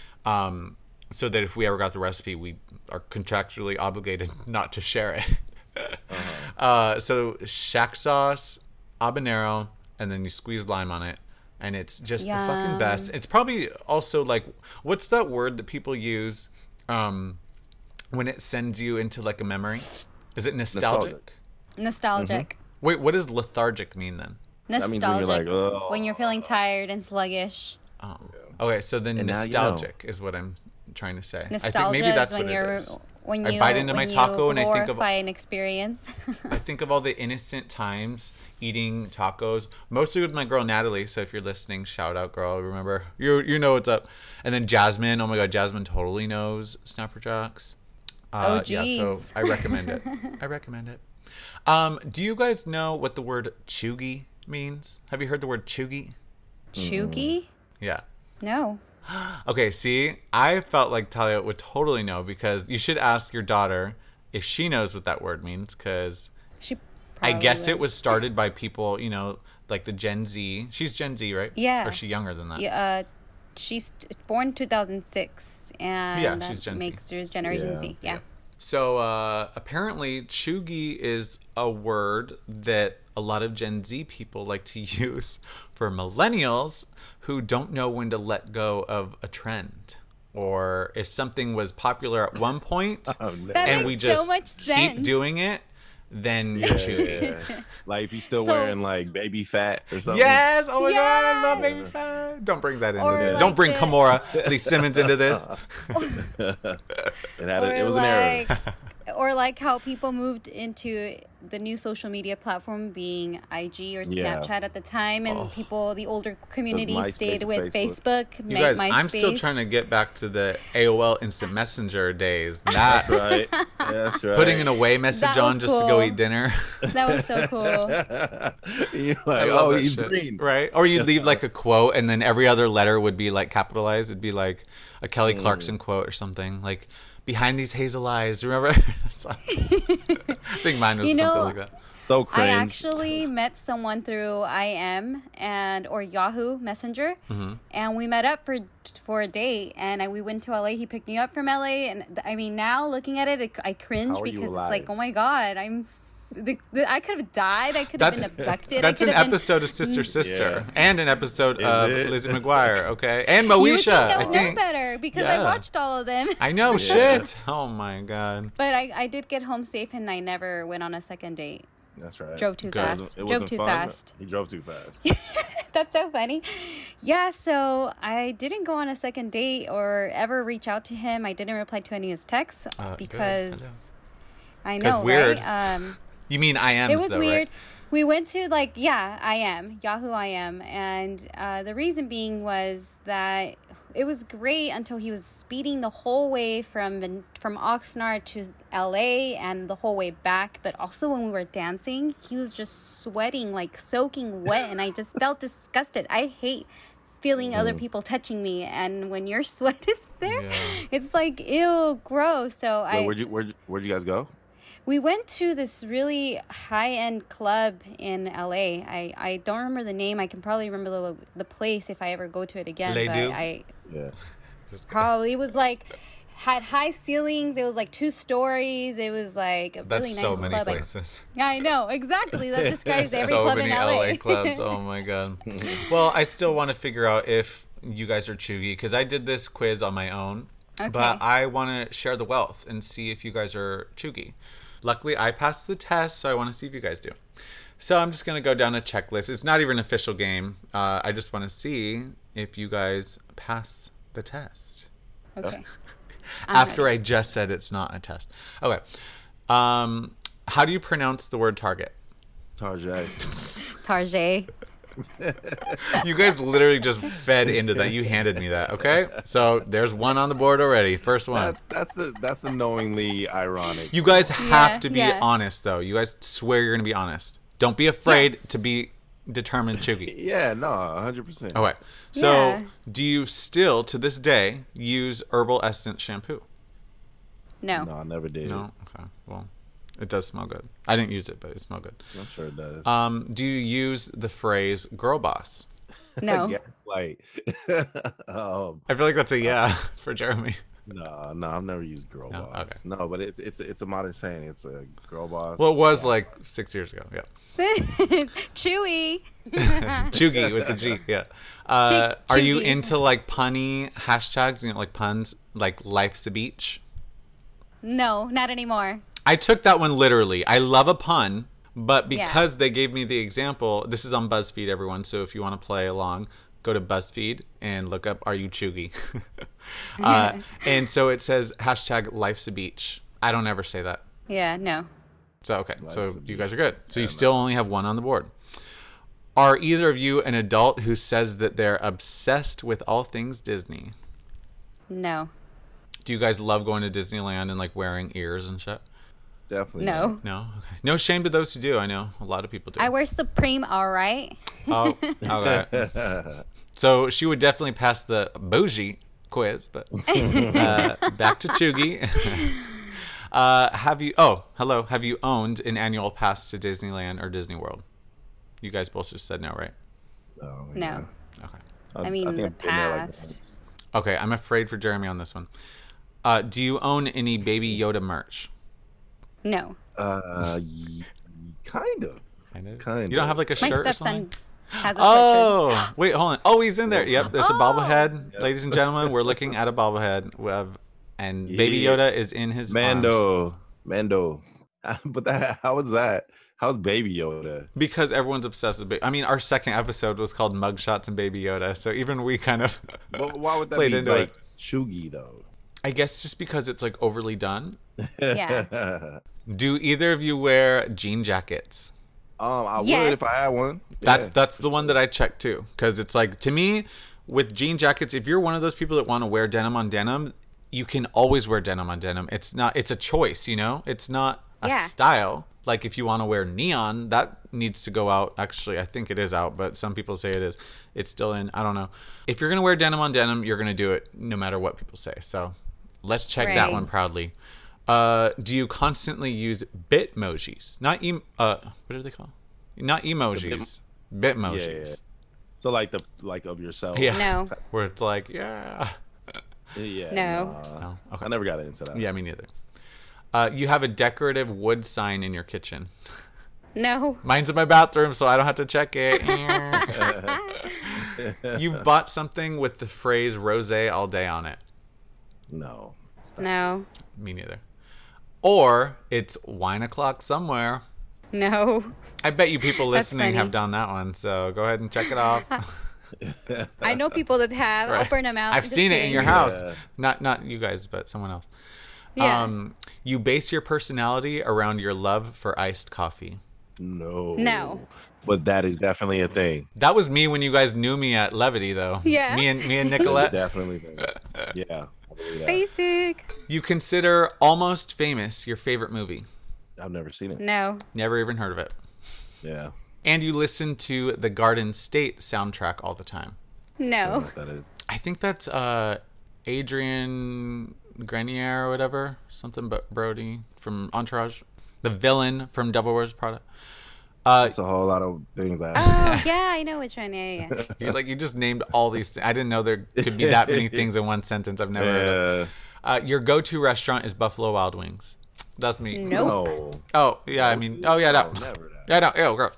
Um, so that if we ever got the recipe, we are contractually obligated not to share it. Uh-huh. Uh, so shack sauce, habanero, and then you squeeze lime on it, and it's just the fucking Yum. best. It's probably also like, what's that word that people use um, when it sends you into like a memory? Is it nostalgic? Nostalgic. nostalgic. Wait, what does lethargic mean then? That means when Nostalgic. you're like, "Ugh." when you're feeling tired and sluggish. Oh, okay. So then And now you know. nostalgic is what I'm trying to say. Nostalgia I think maybe that's is when what you're it is. when I you bite into when my you taco and I think of- glorify an experience. I think of all the innocent times eating tacos, mostly with my girl Natalie. So if you're listening, shout out, girl. Remember, you you know what's up. And then Jasmine. Oh my God, Jasmine totally knows Snapper Jacks. Uh, Oh, yeah, so geez. I recommend it. I recommend it. Um, do you guys know what the word chuggy means? Have you heard the word chuggy? Chugi? Yeah. No. Okay, see, I felt like Talia would totally know because you should ask your daughter if she knows what that word means because She. I guess probably it was started by people, you know, like the Gen Z. She's Gen Z, right? Yeah. Or is she younger than that? Yeah, uh, she's born two thousand six, and Yeah, that she's Gen Z. makes her Generation Yeah, Z. Yeah. yeah. So uh, apparently, chuggy is a word that a lot of Gen Z people like to use for millennials who don't know when to let go of a trend. Or if something was popular at one point Oh, no. That and makes we just so much keep sense. doing it, then you're Yeah, chuggy. yeah. Like if you still So- wearing like baby fat or something. Yes! Oh my god, I love Yes! baby fat. Don't bring that into Or this. like Don't bring the- Kimora Lee Simmons into this. it had a, Or it was an error. like, or like how people moved into the new social media platform being I G or Yeah. Snapchat at the time, and Oh. people, the older community, MySpace stayed and with Facebook. Facebook. You my- guys, MySpace. I'm still trying to get back to the A O L Instant Messenger days. That That's right. That's right. putting an away message That on was just to go cool. eat dinner. That was so cool. You're I like, love oh, that he's shit. green. Right? Or you'd leave like a quote and then every other letter would be like capitalized. It'd be like a Kelly Clarkson quote or something. Like, behind these hazel eyes. Remember? That's all- I think mine was You know, something like that. So I cringe. actually met someone through I M and or Yahoo Messenger, Mm-hmm. and we met up for for a date. And I, we went to L A. He picked me up from L A. And th- I mean, now looking at it, it I cringe How are you because it's alive? like, oh my god, I'm. s- The, the, I could have died. I could have That's, been abducted. that's I an could have been- episode of Sister Sister. Yeah. And an episode Is of it? Lizzie McGuire, okay? And You would think Moesha, I I would know think. better because Yeah. I watched all of them. I know, Yeah. shit. Oh my god. But I, I did get home safe, and I never went on a second date. That's right. Drove too Good. It fast. wasn't- it Drove wasn't too fun. fast. He drove too fast. That's so funny. Yeah, so I didn't go on a second date or ever reach out to him. I didn't reply to any of his texts Uh, good. because I 'Cause know, weird. right? Um, You mean I am it was though, weird. right? We went to like yeah, I am Yahoo I am, and uh, the reason being was that it was great until he was speeding the whole way from Ven- from Oxnard to L A and the whole way back. But also when we were dancing, he was just sweating, like soaking wet, and I just felt disgusted. I hate feeling other people touching me, and when your sweat is there, Yeah. it's like ew, gross. So I Wait, where'd you where'd, you- where'd you guys go? we went to this really high-end club in L A. I, I don't remember the name. I can probably remember the the place if I ever go to it again. Les but Deux? I Yeah. probably it was like had high ceilings. It was like two stories. It was like a That's really so nice many club. I- places. Yeah, I know exactly. That describes every so club many in L A. clubs. Oh my god. Well, I still want to figure out if you guys are chuggy because I did this quiz on my own, Okay. but I want to share the wealth and see if you guys are chuggy. Luckily, I passed the test, so I want to see if you guys do. So I'm just gonna go down a checklist. It's not even an official game. Uh, I just want to see if you guys pass the test. Okay. I'm After ready. I just said it's not a test. Okay. Um, how do you pronounce the word target? Tarjay. Tarjay. You guys literally just fed into that. You handed me that, okay? So there's one on the board already. First one. That's that's the that's the knowingly ironic. You guys have Yeah, to be yeah. honest, though. You guys swear you're going to be honest. Don't be afraid Yes. to be determined chuggy. Yeah, no, one hundred percent. Okay. So Yeah. do you still, to this day, use Herbal Essence shampoo? No. No, I never did. No? Okay. Well, it does smell good. I didn't use it, but it smelled good. I'm sure it does. Um, do you use the phrase girl boss? No. Yeah, like, um, I feel like that's a yeah for Jeremy. no, no, I've never used girl No? boss. Okay. No, but it's it's it's a modern saying. It's a girl boss. Well, it was Yeah. like six years ago. Yeah. Chewy. Chugi with the G. Yeah. Uh, Chug- are you chuggy. into like punny hashtags? You know, like puns, like life's a beach. No, not anymore. I took that one literally. I love a pun, but Yeah. because they gave me the example, this is on BuzzFeed, everyone. So if you want to play along, go to BuzzFeed and look up "Are you chuggy?" uh, and so it says hashtag life's a beach. I don't ever say that. Yeah, no. So okay, so Life's a you guys are good. So you Yeah, still only have one on the board. Are either of you an adult who says that they're obsessed with all things Disney? No. Do you guys love going to Disneyland and like wearing ears and shit? Definitely. No. No? Okay. No shame to those who do. I know a lot of people do. I wear Supreme, all right. Oh, okay. So she would definitely pass the bougie quiz, but uh, back to Chugi. uh, have you, oh, hello. Have you owned an annual pass to Disneyland or Disney World? You guys both just said no, right? Oh, No. yeah. Okay. I mean, think the I've been there, like, past. Okay, I'm afraid for Jeremy on this one. Uh, do you own any Baby Yoda merch? No. Uh, y- kind of. Kind of. Kind You don't of. have like a My shirt or stepson something? has a sweatshirt. Oh, wait, hold on. Oh, he's in there. Yep, it's a Oh. bobblehead. Yep. Ladies and gentlemen, we're looking at a bobblehead. We have, and Baby Yeah. Yoda is in his arms. Mando. Mando. But that, how was that? How's Baby Yoda? Because everyone's obsessed with Baby. I mean, our second episode was called Mugshots and Baby Yoda, so even we kind of But why would that played be into like it. Chugi though? I guess just because it's like overly done. Yeah. Do either of you wear jean jackets? Um, I Yes. would if I had one. That's Yeah. that's the one that I check too, because it's like, to me, with jean jackets, if you're one of those people that want to wear denim on denim, you can always wear denim on denim. It's not. It's a choice, you know. It's not a Yeah. style. Like if you want to wear neon, that needs to go out. Actually, I think it is out, but some people say it is. It's still in. I don't know. If you're gonna wear denim on denim, you're gonna do it no matter what people say. So let's check that Right. one proudly. Uh, do you constantly use Bitmojis? Not em- uh, what are they called? Not emojis. Bitmojis. Yeah, yeah. So like the like of yourself. Yeah. No. Where it's like, yeah. Yeah. No. nah. No. Okay. I never got into that. Yeah, me neither. Uh, you have a decorative wood sign in your kitchen. No. Mine's in my bathroom, so I don't have to check it. You've bought something with the phrase rose all day on it. No. Stop. No. Me neither. Or it's wine o'clock somewhere. No. I bet you people That's listening funny. have done that one, so go ahead and check it off. I know people that have. I'll Right. burn them out. I've Just seen it in kidding. your house. Yeah. Not not you guys, but someone else. Yeah. Um, you base your personality around your love for iced coffee. No. No. But that is definitely a thing. That was me when you guys knew me at Levity, though. Yeah. Me and me and Nicolette. Definitely. a thing. Yeah. I believe that. Basic. You consider Almost Famous your favorite movie. I've never seen it. No. Never even heard of it. Yeah. And you listen to the Garden State soundtrack all the time. I don't know No. what that is. I think that's uh, Adrian Grenier or whatever, something but Brody from Entourage, the villain from Devil Wears Prada. Uh, It's a whole lot of things. I Oh yeah, I know which one. Yeah, yeah. you like you just named all these. Th- I didn't know there could be that many things in one sentence. I've never heard of. yeah. Uh, your go-to restaurant is Buffalo Wild Wings. That's me. Nope. No. Oh yeah, I mean, oh yeah, no, No, never yeah, no, ew, gross.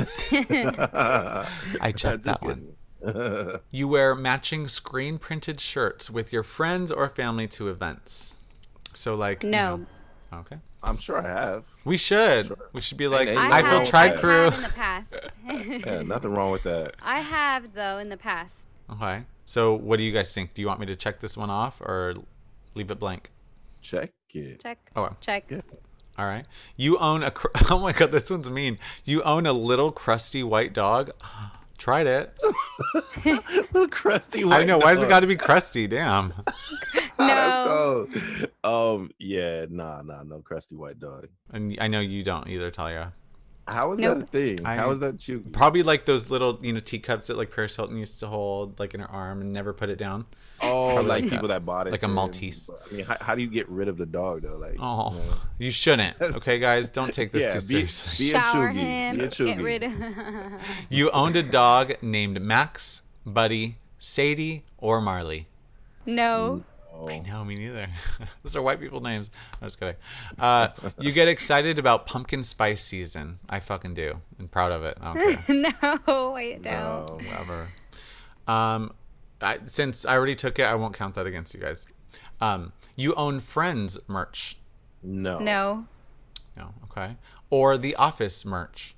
that. I checked that Just one. kidding. You wear matching screen printed shirts with your friends or family to events. So like, you No. know- okay. I'm sure I have. We should. Sure. We should be like Hey, I hey, Eiffel have, Tribe I Crew. have in the past. Yeah, nothing wrong with that. I have though in the past. Okay. So what do you guys think? Do you want me to check this one off or leave it blank? Check it. Check. Oh, Check. Yeah. all right. You own a. Cr- oh my god, this one's mean. You own a little crusty white dog. Tried it. Little crusty. I white know. Why's it dog. got to be crusty? Damn. That's No. cold. Um. Yeah. Nah. Nah. No crusty white dog. And I know you don't either, Talia. How is Nope. that a thing? I- How is that you? Probably like those little, you know, teacups that like Paris Hilton used to hold like in her arm and never put it down. Oh, Probably like like people that. that bought it. Like a and- Maltese. I mean, how, how do you get rid of the dog though? Like. Oh, you know? you shouldn't. Okay, guys, don't take this Yeah, too be- seriously. be a Shower chuggy. him. Be a Get chuggy. rid of. You owned a dog named Max, Buddy, Sadie, or Marley. No. Oh. I know, me neither. Those are white people names. I'm just kidding. Uh, you get excited about pumpkin spice season. I fucking do. I'm proud of it. I don't care. No, I don't. No. Whatever. Um, I, since I already took it, I won't count that against you guys. Um, you own Friends merch. No. No. No, okay. Or the Office merch.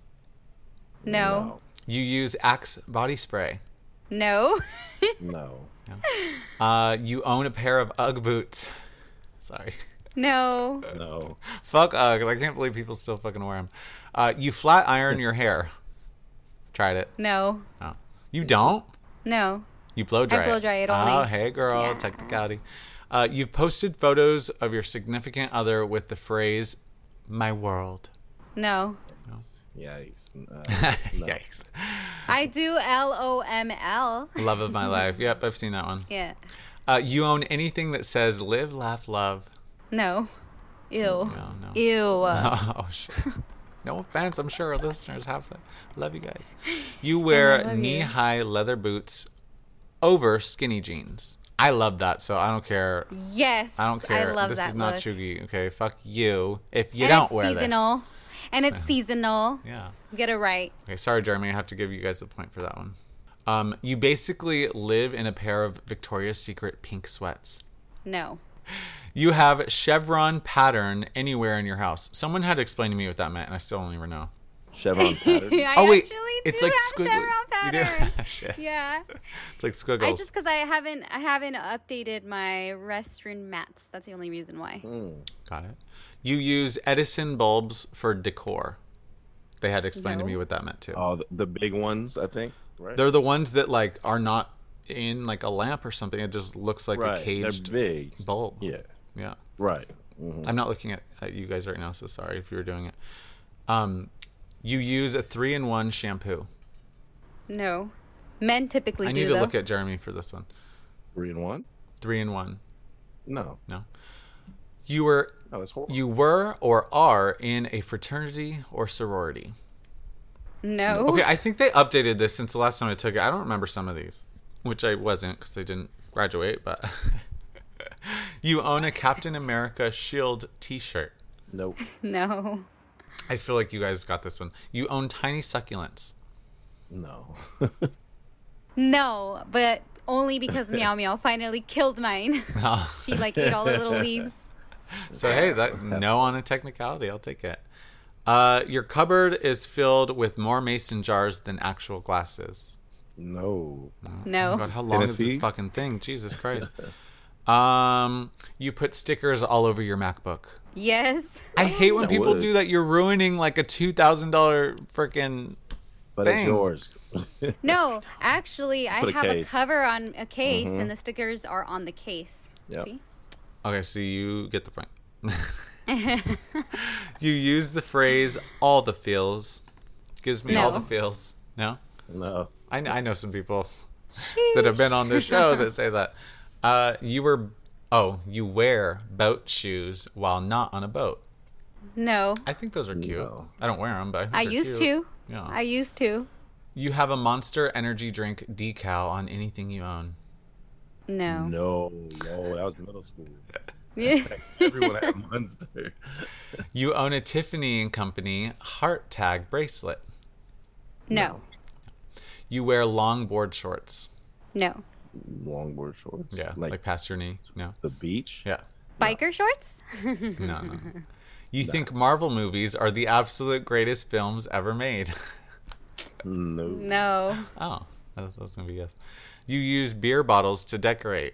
No. You use Axe body spray. No. No. Uh, you own a pair of Ugg boots. Sorry. No. No. Fuck Uggs. I can't believe people still fucking wear them. Uh, you flat iron your hair. Tried it. No. Oh. You don't? No. You blow dry. I blow dry it only. Oh, hey girl, Yeah. technicality. Uh, you've posted photos of your significant other with the phrase "my world." No. Yikes. Uh, no. Yikes. I do L O M L. Love of my life. Yep, I've seen that one. Yeah. Uh, you own anything that says "live, laugh, love." No. Ew. No, no. Ew. Oh shit. No offense. I'm sure our listeners have that. Love you guys. You wear love you. knee-high leather boots over skinny jeans. I love that, so I don't care. Yes, I don't care. I love this that is not look. chuggy. Okay, fuck you. If you And don't it's wear seasonal. And it's seasonal. this, yeah. Get it right. Okay, sorry, Jeremy. I have to give you guys the point for that one. Um, you basically live in a pair of Victoria's Secret pink sweats. No. You have chevron pattern anywhere in your house. Someone had to explain to me what that meant, and I still don't even know. Chevron pattern. I Oh, wait, actually it's do like have squiggly. chevron You do? pattern. Shit. Yeah. It's like squiggles. I just because I haven't I haven't updated my restroom mats. That's the only reason why. Mm. Got it. You use Edison bulbs for decor. They had to explain No. to me what that meant too. Oh, the, the big ones, I think. Right. They're the ones that like are not in like a lamp or something. It just looks like right. a caged They're big. bulb. Yeah. Yeah. Right. Mhm. I'm not looking at, at you guys right now, so sorry if you were doing it. Um, you use a three-in-one shampoo. No. Men typically I do need to though. look at Jeremy for this one. Three and one. Three-in-one. No. No. You were No, that's horrible. you were or are in a fraternity or sorority. No. Okay, I think they updated this since the last time I took it. I don't remember some of these, which I wasn't because I didn't graduate. But you own a Captain America Shield T-shirt. Nope. No. I feel like you guys got this one. You own tiny succulents. No. No, but only because Meow Meow finally killed mine. She like ate all the little leaves. So hey, that no on a technicality, I'll take it. Uh, your cupboard is filled with more mason jars than actual glasses. No. Oh No. my God, how long is this Tennessee? fucking thing? Jesus Christ. Um, you put stickers all over your MacBook. Yes. I hate when I people would. do that. You're ruining like a two thousand dollar freaking. But Dang. it's yours. No, actually, I Put a have a case. cover on a case, Mhm. and the stickers are on the case. Yep. See? Okay, so you get the point. You use the phrase "all the feels." Gives me all No. the feels. No, No. I, I know some people that have been on this show that say that. Uh, you were, oh, you wear boat shoes while not on a boat. No, I think those are cute. No. I don't wear them, but I, think I they're used cute. to. Yeah. I used to. You have a Monster Energy drink decal on anything you own. No. No. No. That was middle school. Yeah. Everyone had Monster. You own a Tiffany and Company heart tag bracelet. No. You wear long board shorts. No. Longboard shorts. Yeah, like, Like, past your knee. No. the beach. Yeah. Biker shorts? No, no. You think Marvel movies are the absolute greatest films ever made. No. No. Oh, that- that's gonna be yes. You use beer bottles to decorate.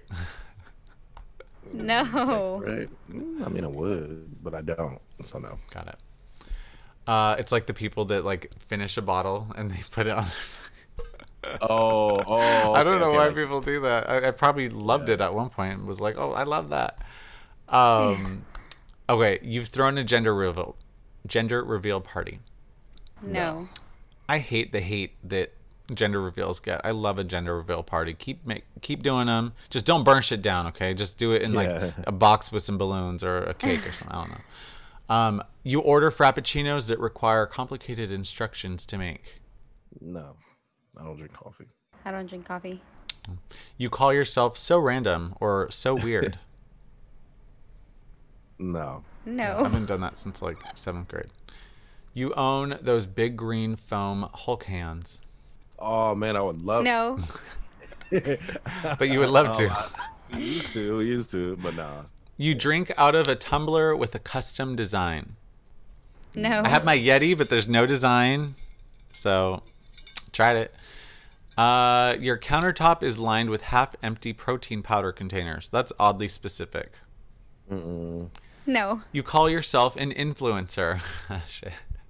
No. Right. Mm, I mean, I would, but I don't. So no. Got it. Uh, it's like the people that like finish a bottle and they put it on. Oh. Oh. I don't okay, know okay, why like- people do that. I, I probably loved Yeah. it at one point and was like, oh, I love that. Um, okay, you've thrown a gender reveal, gender reveal party. No. I hate the hate that gender reveals get. I love a gender reveal party. Keep make keep doing them. Just don't burn shit down, okay? Just do it in Yeah. like a box with some balloons or a cake or something. I don't know. Um, you order frappuccinos that require complicated instructions to make. No. I don't drink coffee. I don't drink coffee. You call yourself so random or so weird. No. I No. haven't done that since like seventh grade. You own those big green foam Hulk hands, Oh man, I would love. No. but you would love to. Oh, I used to, used to, but nah. You drink out of a tumbler with a custom design. No. I have my Yeti, but there's no design, so tried it. Uh, your countertop is lined with half-empty protein powder containers. That's oddly specific. Mm-mm. No. You call yourself an influencer. Shit.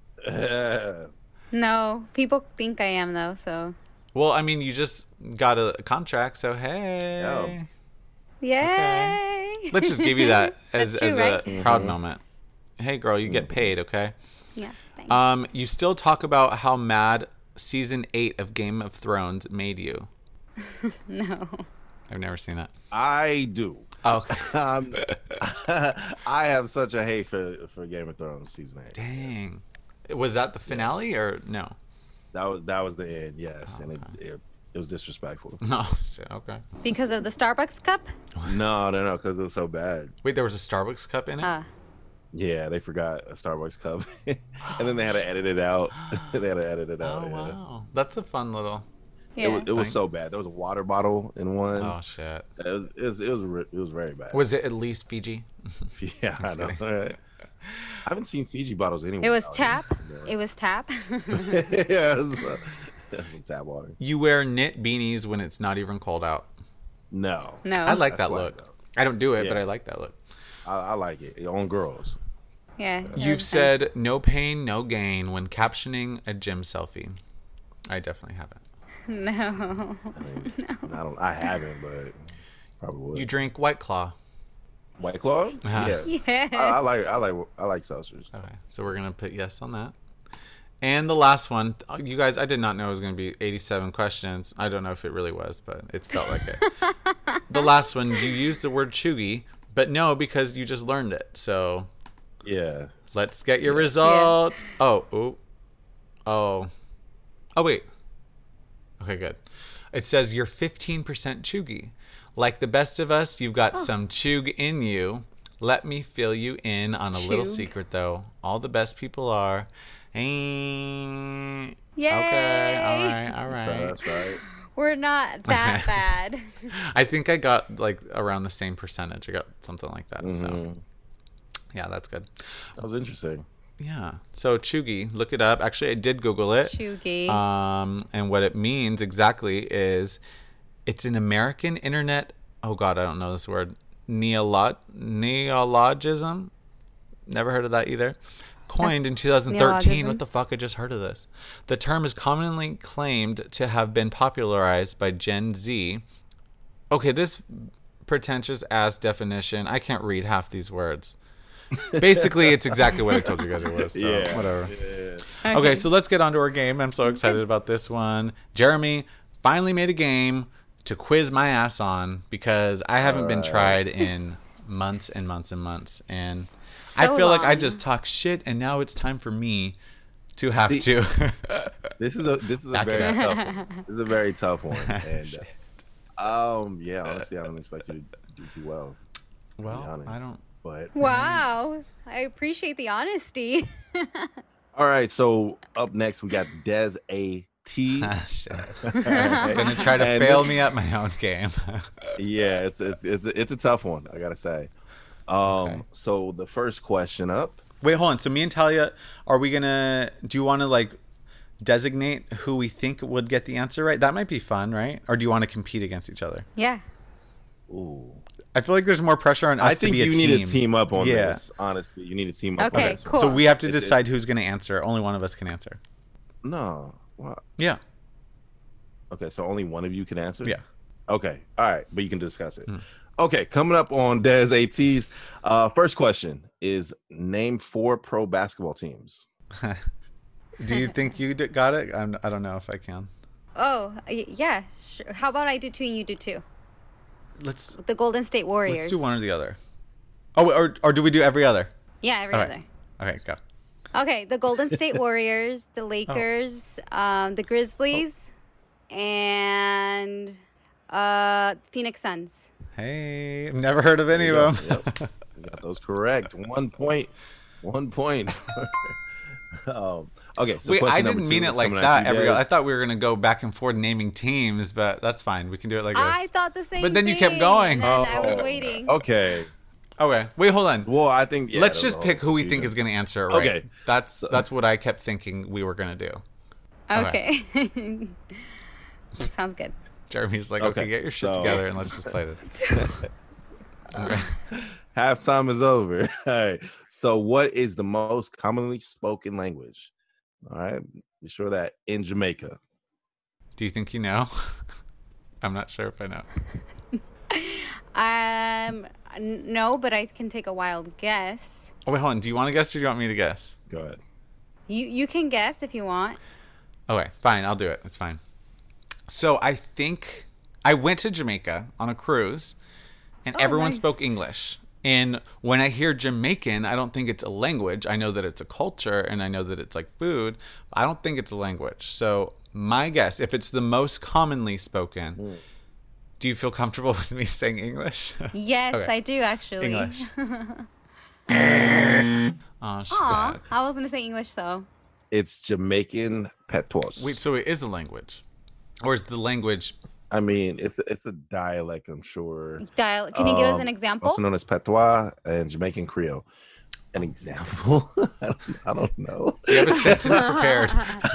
No. People think I am though, so. Well, I mean, you just got a contract, so hey. Oh. Yay. Let's just give you that as, That's true, as right? a proud moment. Hey, girl, you get paid, okay? Yeah. Thanks. Um, you still talk about how mad season eight of Game of Thrones made you. No. I've never seen it. I do. Oh, okay. Um, I have such a hate for for Game of Thrones season eight. Dang. Was that the finale or no? That was that was the end, yes, and it, it It was disrespectful. No, shit, okay. Because of the Starbucks cup? No, no, no, because it was so bad. Wait, there was a Starbucks cup in it? Uh, Yeah, they forgot a Starbucks cup, and then they had to edit it out. They had to edit it out. Oh, yeah. wow. That's a fun little... yeah. It was, it was Thing. so bad. There was a water bottle in one. Oh, shit. It was it was it was, re- it was very bad. Was it at least Fiji? Yeah, I just know. kidding. Right? I haven't seen Fiji bottles anywhere. It was nowadays. tap. It was tap. Yeah, it was, uh, it was some tap water. You wear knit beanies when it's not even cold out. No, No. I like That's that why, look. though. I don't do it, but Yeah. I like that look. I, I like it on girls. Yeah. that You've was said nice. no pain, no gain when captioning a gym selfie. I definitely haven't. No. I, mean, I don't. I haven't, but probably would. You drink White Claw. White Claw? Uh-huh. Yeah. Yes. I, I like. I like. I like seltzers. Okay, so we're gonna put yes on that. And the last one, you guys, I did not know it was gonna be eighty-seven questions. I don't know if it really was, but it felt like it. The last one, you used the word chuggy, but no, because you just learned it. So Yeah. let's get your results. Oh, oh, oh, oh, wait. Okay, good. It says you're fifteen percent chuggy. Like the best of us, you've got some chug in you. Let me fill you in on a little Chug. secret, though. All the best people are. Eh, Yay. Okay, all right, all That's right. right. That's right. We're not that bad. I think I got like around the same percentage. I got something like that. So Mhm. yeah, that's good. That was interesting. Yeah. So chuggy, look it up. Actually, I did Google it. Chuggy. Um, and what it means exactly is it's an American internet. Oh God, I don't know this word. Neolog neologism. Never heard of that either. Coined in two thousand thirteen. Neologism. What the fuck? I just heard of this. The term is commonly claimed to have been popularized by Gen Z. Okay, this pretentious ass definition. I can't read half these words. Basically, it's exactly what I told you guys it was. So yeah. whatever. Yeah. Okay, so let's get on to our game. I'm so excited about this one. Jeremy finally made a game to quiz my ass on because I haven't been Alright. tried in months and months and months. And So I feel like I long. just talk shit, and now it's time for me to have See- to. This is a this is a Not very kidding. tough one. This is a very tough one. And Shit. uh, um yeah, honestly, I don't expect you to do too well. To be Well, honest. I don't. But Wow. I appreciate the honesty. all right, so up next we got Des A T. Shit. Gonna try to And fail this- me at my own game. Yeah, it's it's it's it's a tough one, I gotta say. Um, Okay. so the first question up. Wait, hold on. So me and Talia, are we gonna? Do you want to like designate who we think would get the answer right? That might be fun, right? Or do you want to compete against each other? Yeah. Ooh, I feel like there's more pressure on us I to think be a you team. need to team up on Yeah. this. Honestly, you need to team up. on Okay, this one. cool. So we have to It's- decide who's going to answer. Only one of us can answer. No, what? Yeah. Okay, so only one of you can answer. Yeah. Okay, all right, but you can discuss it. Hmm. Okay, coming up on Des AT's uh, first question is name four pro basketball teams. Do you think you d- got it? I'm, I don't know if I can. Oh, y- yeah. Sure. How about I do two and you do two? Let's The Golden State Warriors. let's do one or the other. Oh, or or do we do every other? Yeah, every Okay. other. Okay, go. Okay, the Golden State Warriors, the Lakers, um, the Grizzlies, and uh, Phoenix Suns. Hey, I've never heard of any There of you them. go. Yep. You got those correct. One point. One point. um, okay. So Wait, question I number didn't two mean is it like coming at that. you Every guys. I thought we were gonna go back and forth naming teams, but that's fine. We can do it like this. I thought the same But then you kept thing, going. and then I was Oh, waiting. Okay. Okay, wait, hold on. Well, I think yeah, Let's that was just a pick whole who we think confusion. is going to answer it right. Okay. That's that's what I kept thinking we were going to do. Okay. Sounds good. Jeremy's like, okay, Okay, get your shit so- together and let's just play this. Okay. Halftime is over. All right. So, what is the most commonly spoken language? All right. Be sure that in Jamaica. Do you think you know? I'm not sure if I know. Um, n- no, but I can take a wild guess. Oh, wait, hold on. Do you want to guess or do you want me to guess? Go ahead. You you can guess if you want. Okay, fine. I'll do it. It's fine. So I think I went to Jamaica on a cruise and Oh, everyone nice. spoke English. And when I hear Jamaican, I don't think it's a language. I know that it's a culture and I know that it's like food. I don't think it's a language. So my guess, if it's the most commonly spoken, mm. do you feel comfortable with me saying English? Yes, okay. I do actually. English. Oh, shit. Aw, I was going to say English though. It's Jamaican patois. Wait, so it is a language? Or is the language... I mean, it's it's a dialect, I'm sure. Dial- Can you um, give us an example? Also known as patois and Jamaican Creole. An example? I, don't, I don't know. Do you have a sentence prepared?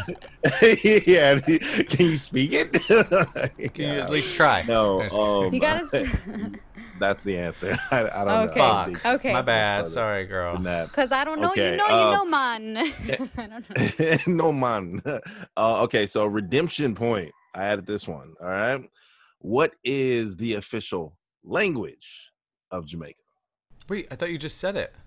Yeah. Can you speak it? Can you at least try? No. Um, you gotta. That's the answer. I, I don't okay. know. Fuck. Okay. My bad. Sorry, girl. Because I don't know. Okay. You know. Uh, you know, man. I don't know. No, man. Uh, okay. So redemption point. I added this one. All right. What is the official language of Jamaica? Wait, I thought you just said it.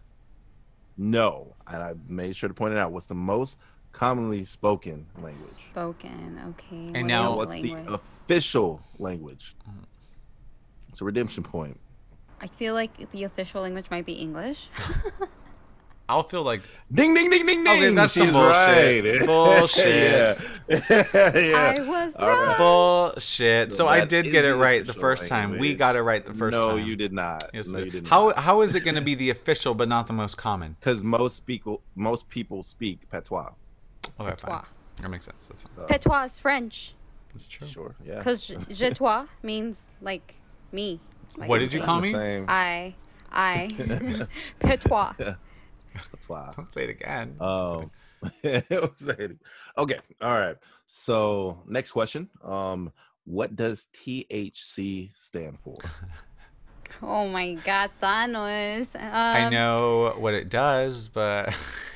No, and I made sure to point it out. What's the most commonly spoken language? Spoken, okay. And what now, what's language? the official language? It's a redemption point. I feel like the official language might be English. I'll feel like ding ding ding ding ding. Okay, that's some bullshit. Right. Bullshit. yeah. yeah. I was All right. Bullshit. So no, I did get it right the language. first time. We got it right the first no, time. No, you did not. Yes, no, you did not. How how is it going to be the official but not the most common? Because most people most people speak patois. Okay, fine. That makes sense. That's so. Patois is French. That's true. Sure. Yeah. Because je toi means like me. Like what did you call me? I I patois. Wow. Don't say it again. Um, okay. All right. So next question. Um, what does T H C stand for? Oh my God, Thanos. Um, I know what it does, but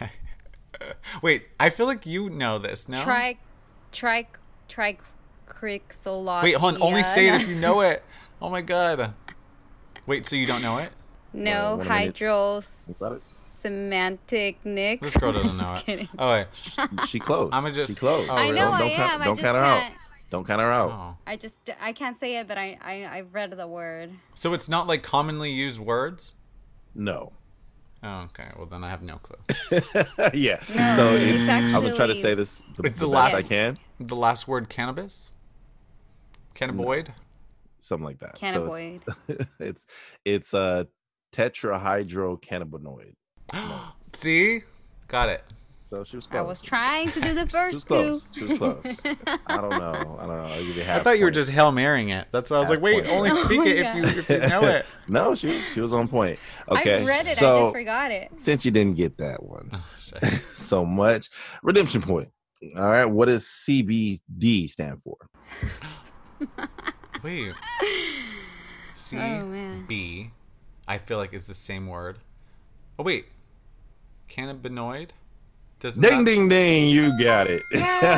wait, I feel like you know this. No. Tri, tri, tricrixologlia. Wait, hold on. Only say it if you know it. Oh my God. Wait, so you don't know it? No, well, hydros. Semantic Nick. This girl doesn't know kidding. it. Oh wait, she, she closed. I'm just. She closed. Oh, I really? know don't, I don't am. Count, I don't just count her can't. out. Don't count her out. Oh. I just I can't say it, but I I I've read the word. So it's not like commonly used words. No. Oh, okay. Well, then I have no clue. Yeah. No, so it's. it's actually, I'm gonna try to say this the, it's the, the last best I can. The last word, cannabis. Cannabinoid. No. Something like that. Cannabinoid. So it's it's it's a tetrahydrocannabinoid. See, got it. So she was close. I was trying to do the first she was close. two. She was close. I don't know. I don't know. I'll give you half I thought you were point. just Hail Marrying it. That's why I was Half like, wait, point. only speak Oh it my if you if you know it. No, she was she was on point. Okay, I read it. so I just forgot it. since you didn't get that one Oh, so much, redemption point. All right, what does C B D stand for? Wait. C B, I feel like is the same word. Oh wait, cannabinoid. Doesn't ding that... ding ding! You got it.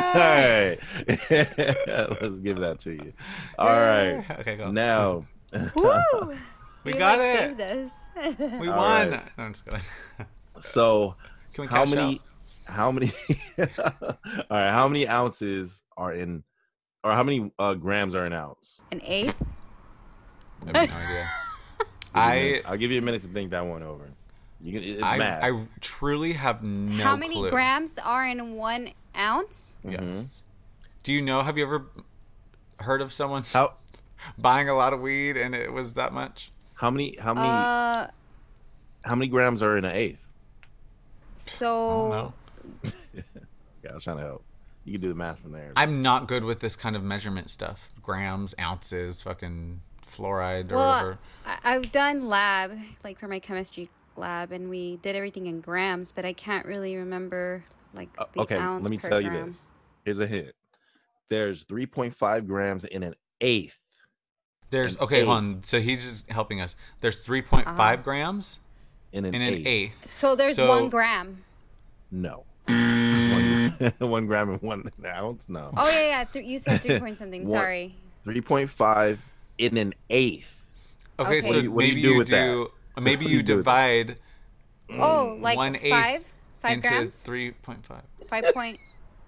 Let's give that to you. All right. Okay, go. Now Woo! we you got like it. Saved us. We All won. right. No, I'm just kidding. So Can we how cash many? out? How many? All right. How many ounces are in, or how many uh, grams are an ounce? An eighth. I have no idea. I I'll give you a minute to think that one over. You can. It's I, math. I truly have no How many clue. grams are in one ounce? Yes. Mm-hmm. Do you know? Have you ever heard of someone How buying a lot of weed and it was that much? how many how many Uh, how many grams are in an eighth? so No. Yeah, I was trying to help. You can do the math from there. I'm not good with this kind of measurement stuff. Grams, ounces, fucking fluoride or well, whatever. I, I've done lab, like for my chemistry lab, and we did everything in grams, but I can't really remember like Uh, the okay, ounce let me per tell gram. you this. Here's a hint. There's three point five grams in an eighth. There's An okay, eighth. hold on. So he's just helping us. There's three point five Uh-huh. grams In an, in an eighth. eighth. So there's So- one gram. No. one, one gram and one ounce? No. Oh yeah, yeah. Th- you said three point something. One- Sorry. three point five in an eighth. Okay, Okay. so What do you- what do you maybe do you with that? do. Maybe What do you you do with that? divide Oh, like one eighth five, five into grams, three point five. five point.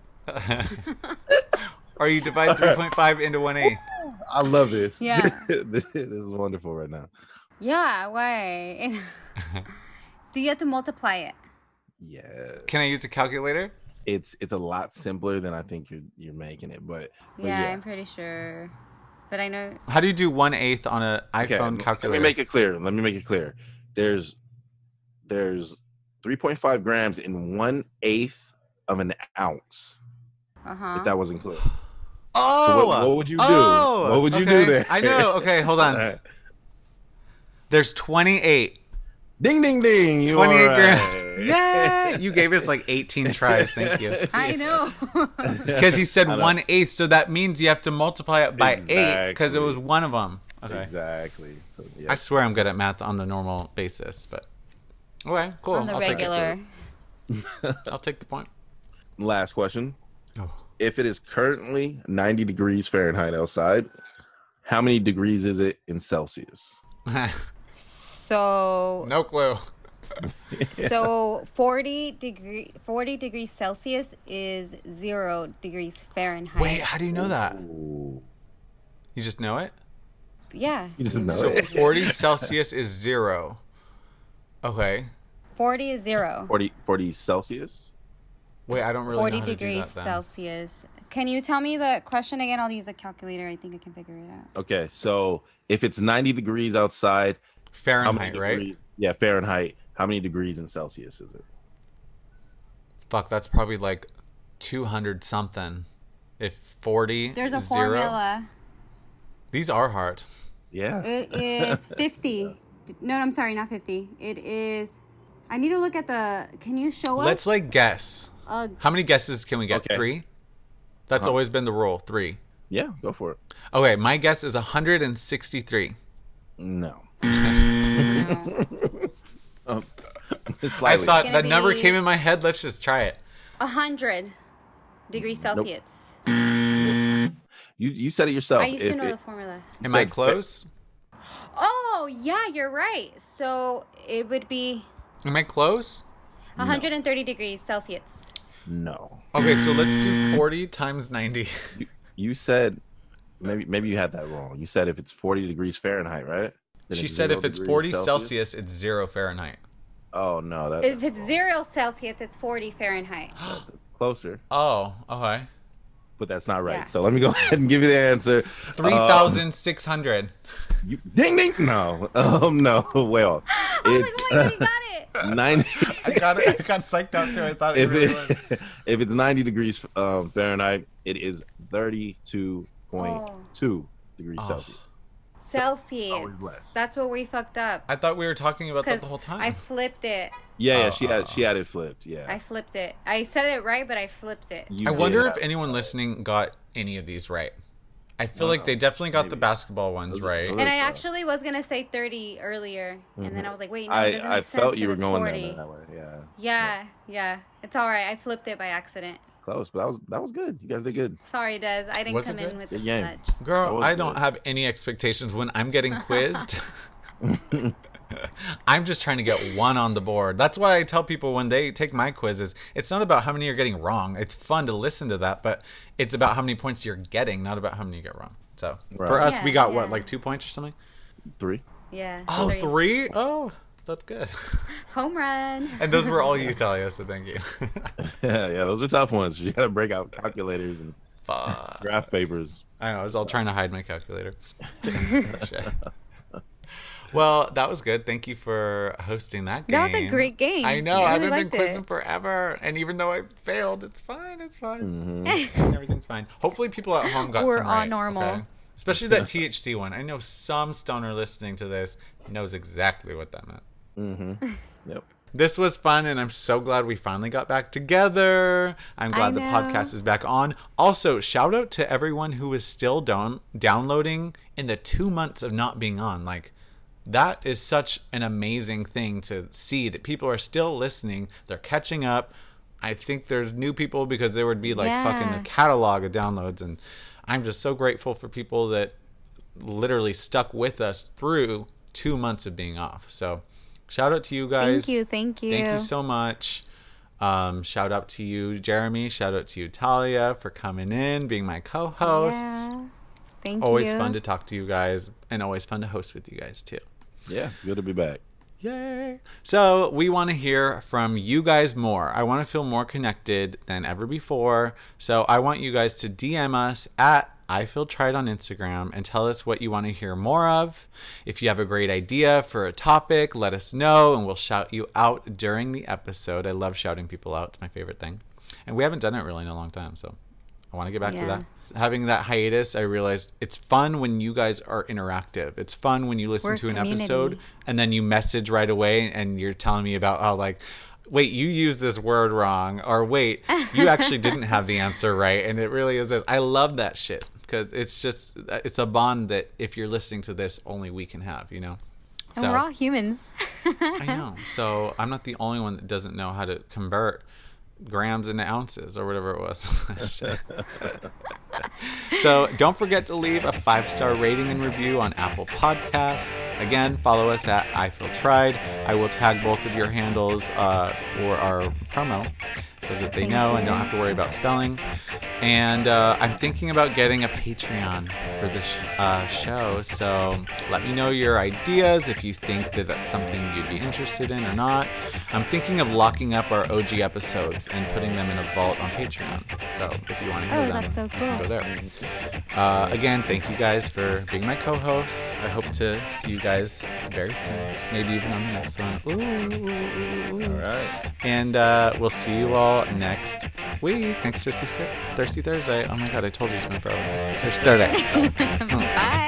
Or you divide three point five into one eighth. I love this. Yeah. This is wonderful right now. Yeah, why? Do you have to multiply it? Yeah. Can I use a calculator? It's it's a lot simpler than I think you're you're making it, but, but Yeah, yeah. I'm pretty sure. But I know. How do you do one eighth on an Okay, iPhone calculator? Let me make it clear. Let me make it clear. There's there's three point five grams in one eighth of an ounce. Uh huh. If that wasn't clear. Oh, So what, what would you do? oh, What would you okay. do there? I know. Okay, hold on. All right. There's twenty-eight. Ding ding ding. You twenty-eight all grams. right. Yeah. You gave us like eighteen tries. Thank you. I know. Because he said I know. one eighth, so that means you have to multiply it by eight because it Exactly. was one of them. Okay. Exactly. So yeah. I swear I'm good at math on the normal basis, but okay, cool. On the I'll regular. Take it. I'll take the point. Last question. Oh. If it is currently ninety degrees Fahrenheit outside, how many degrees is it in Celsius? So No clue. so forty degree forty degrees Celsius is zero degrees Fahrenheit. Wait, how do you know that? Ooh. You just know it? Yeah. You just know So it. forty Celsius is zero. Okay. Forty is zero. forty, forty Celsius? Wait, I don't really Forty know how to do degrees that then. Celsius. Can you tell me the question again? I'll use a calculator. I think I can figure it out. Okay, so if it's ninety degrees outside, how many Fahrenheit, right? degrees? Yeah, Fahrenheit. How many degrees in Celsius is it? Fuck, that's probably like two hundred something. If forty There's a is zero. formula. These are hard. Yeah. It is fifty. No, I'm sorry, not fifty. It is. I need to look at the. Can you show us? Let's like guess. Uh, How many guesses can we get? Okay. Three? That's Huh. always been the rule. Three. Yeah, go for it. Okay, my guess is one hundred sixty-three. No. no. Um, I slightly. thought Gonna that number be- came in my head. Let's just try it. A hundred degrees Celsius. you you said it yourself. I used to If know it- the formula. you Am I said fa- close? Oh yeah, you're right. So it would be Am I close? one hundred thirty degrees Celsius. No. Okay, so let's do forty times ninety. You, you said maybe maybe you had that wrong. You said if it's forty degrees Fahrenheit, right? Then She it's said zero if it's degrees forty Celsius, it's zero Fahrenheit. Oh no, that, If that's it's zero Celsius, it's forty Fahrenheit. wrong. That's closer, Oh, okay. but that's not right. Yeah. So let me go ahead and give you the answer. Three thousand six hundred. Um, you, ding ding. No, um, no, way off. I was like, It's oh my god, you got it. ninety. I got it. I got psyched out too. I thought it if really it, was. if it's ninety degrees um, Fahrenheit, it is thirty-two point two degrees Oh. Celsius. Celsius. Always less. That's what we fucked up. I thought we were talking about that Because the whole time. I flipped it. Yeah, yeah, Oh, she oh, had she had it flipped. Yeah. I flipped it. I said it right, but I flipped it. You I did wonder have if it. anyone listening got any of these right. I feel Wow. like they definitely got the Maybe. basketball ones Those are right. good. And I Thought. actually was gonna say thirty earlier, and then I was like, wait, no, it I doesn't I make felt sense you were 'cause it's going forty. there that way. Yeah. Yeah, yeah, it's all right. I flipped it by accident. Close, but that was that was good. You guys did good. Sorry, Des. I didn't Was it come in good? with Good the game. nudge. That Girl, was I don't good. have any expectations when I'm getting quizzed. I'm just trying to get one on the board. That's why I tell people when they take my quizzes, it's not about how many you're getting wrong. It's fun to listen to that, but it's about how many points you're getting, not about how many you get wrong. So Right. for us, Yeah, we got yeah. what, like two points or something? Three. Yeah. Oh, three? Oh, that's good. Home run. And those were all you, Talia, so thank you. Yeah, yeah, those are tough ones. You got to break out calculators and Fuck. graph papers. I know, I was all trying to hide my calculator. Shit. Well, that was good. Thank you for hosting that game. That was a great game. I know. I I really haven't been liked quizzing it. forever. And even though I failed, it's fine. It's fine. Mm-hmm. It's fine. Everything's fine. Hopefully people at home got We're some all right. normal. okay? Especially that T H C one. I know some stoner listening to this knows exactly what that meant. Mm-hmm. Yep. This was fun, and I'm so glad we finally got back together. I'm glad I the know. podcast is back on. Also, shout out to everyone who is still down- downloading in the two months of not being on. Like, that is such an amazing thing to see that people are still listening. They're catching up. I think there's new people because there would be like Yeah. fucking a catalog of downloads, and I'm just so grateful for people that literally stuck with us through two months of being off. So shout out to you guys. Thank you. Thank you. Thank you so much. Um, shout out to you, Jeremy. Shout out to you, Talia, for coming in, being my co-host. Yeah. Thank Always you. fun to talk to you guys, and always fun to host with you guys too. Yeah, it's good to be back. Yay. So we want to hear from you guys more. I want to feel more connected than ever before. So I want you guys to D M us at I Feel Tried on Instagram and tell us what you want to hear more of. If you have a great idea for a topic, let us know and we'll shout you out during the episode. I love shouting people out. It's my favorite thing. And we haven't done it really in a long time, so I want to get back yeah. to that. Having that hiatus, I realized it's fun when you guys are interactive. It's fun when you listen We're to an community. episode and then you message right away and you're telling me about how, like, wait, you used this word wrong, or wait, you actually didn't have the answer right. And it really is this. I love that shit because it's just, it's a bond that if you're listening to this, only we can have, you know? So, and we're all humans. I know. So I'm not the only one that doesn't know how to convert grams into ounces or whatever it was. So don't forget to leave a five-star rating and review on Apple Podcasts. Again, follow us at I Feel Tried. I will tag both of your handles uh, for our promo so that they Thank know you. and don't have to worry about spelling. And uh, I'm thinking about getting a Patreon for this sh- uh, show. So let me know your ideas if you think that that's something you'd be interested in or not. I'm thinking of locking up our O G episodes and putting them in a vault on Patreon. So if you want to hear Oh, them, that's so you can cool. go there. Uh, again, thank you guys for being my co-hosts. I hope to see you guys very soon. Maybe even on the next one. Ooh, ooh, ooh, ooh. All right. And uh, we'll see you all next week. Next Thirsty, Thirsty Thursday. Oh my God, I told you it's been forever. Thirsty Thursday. Bye.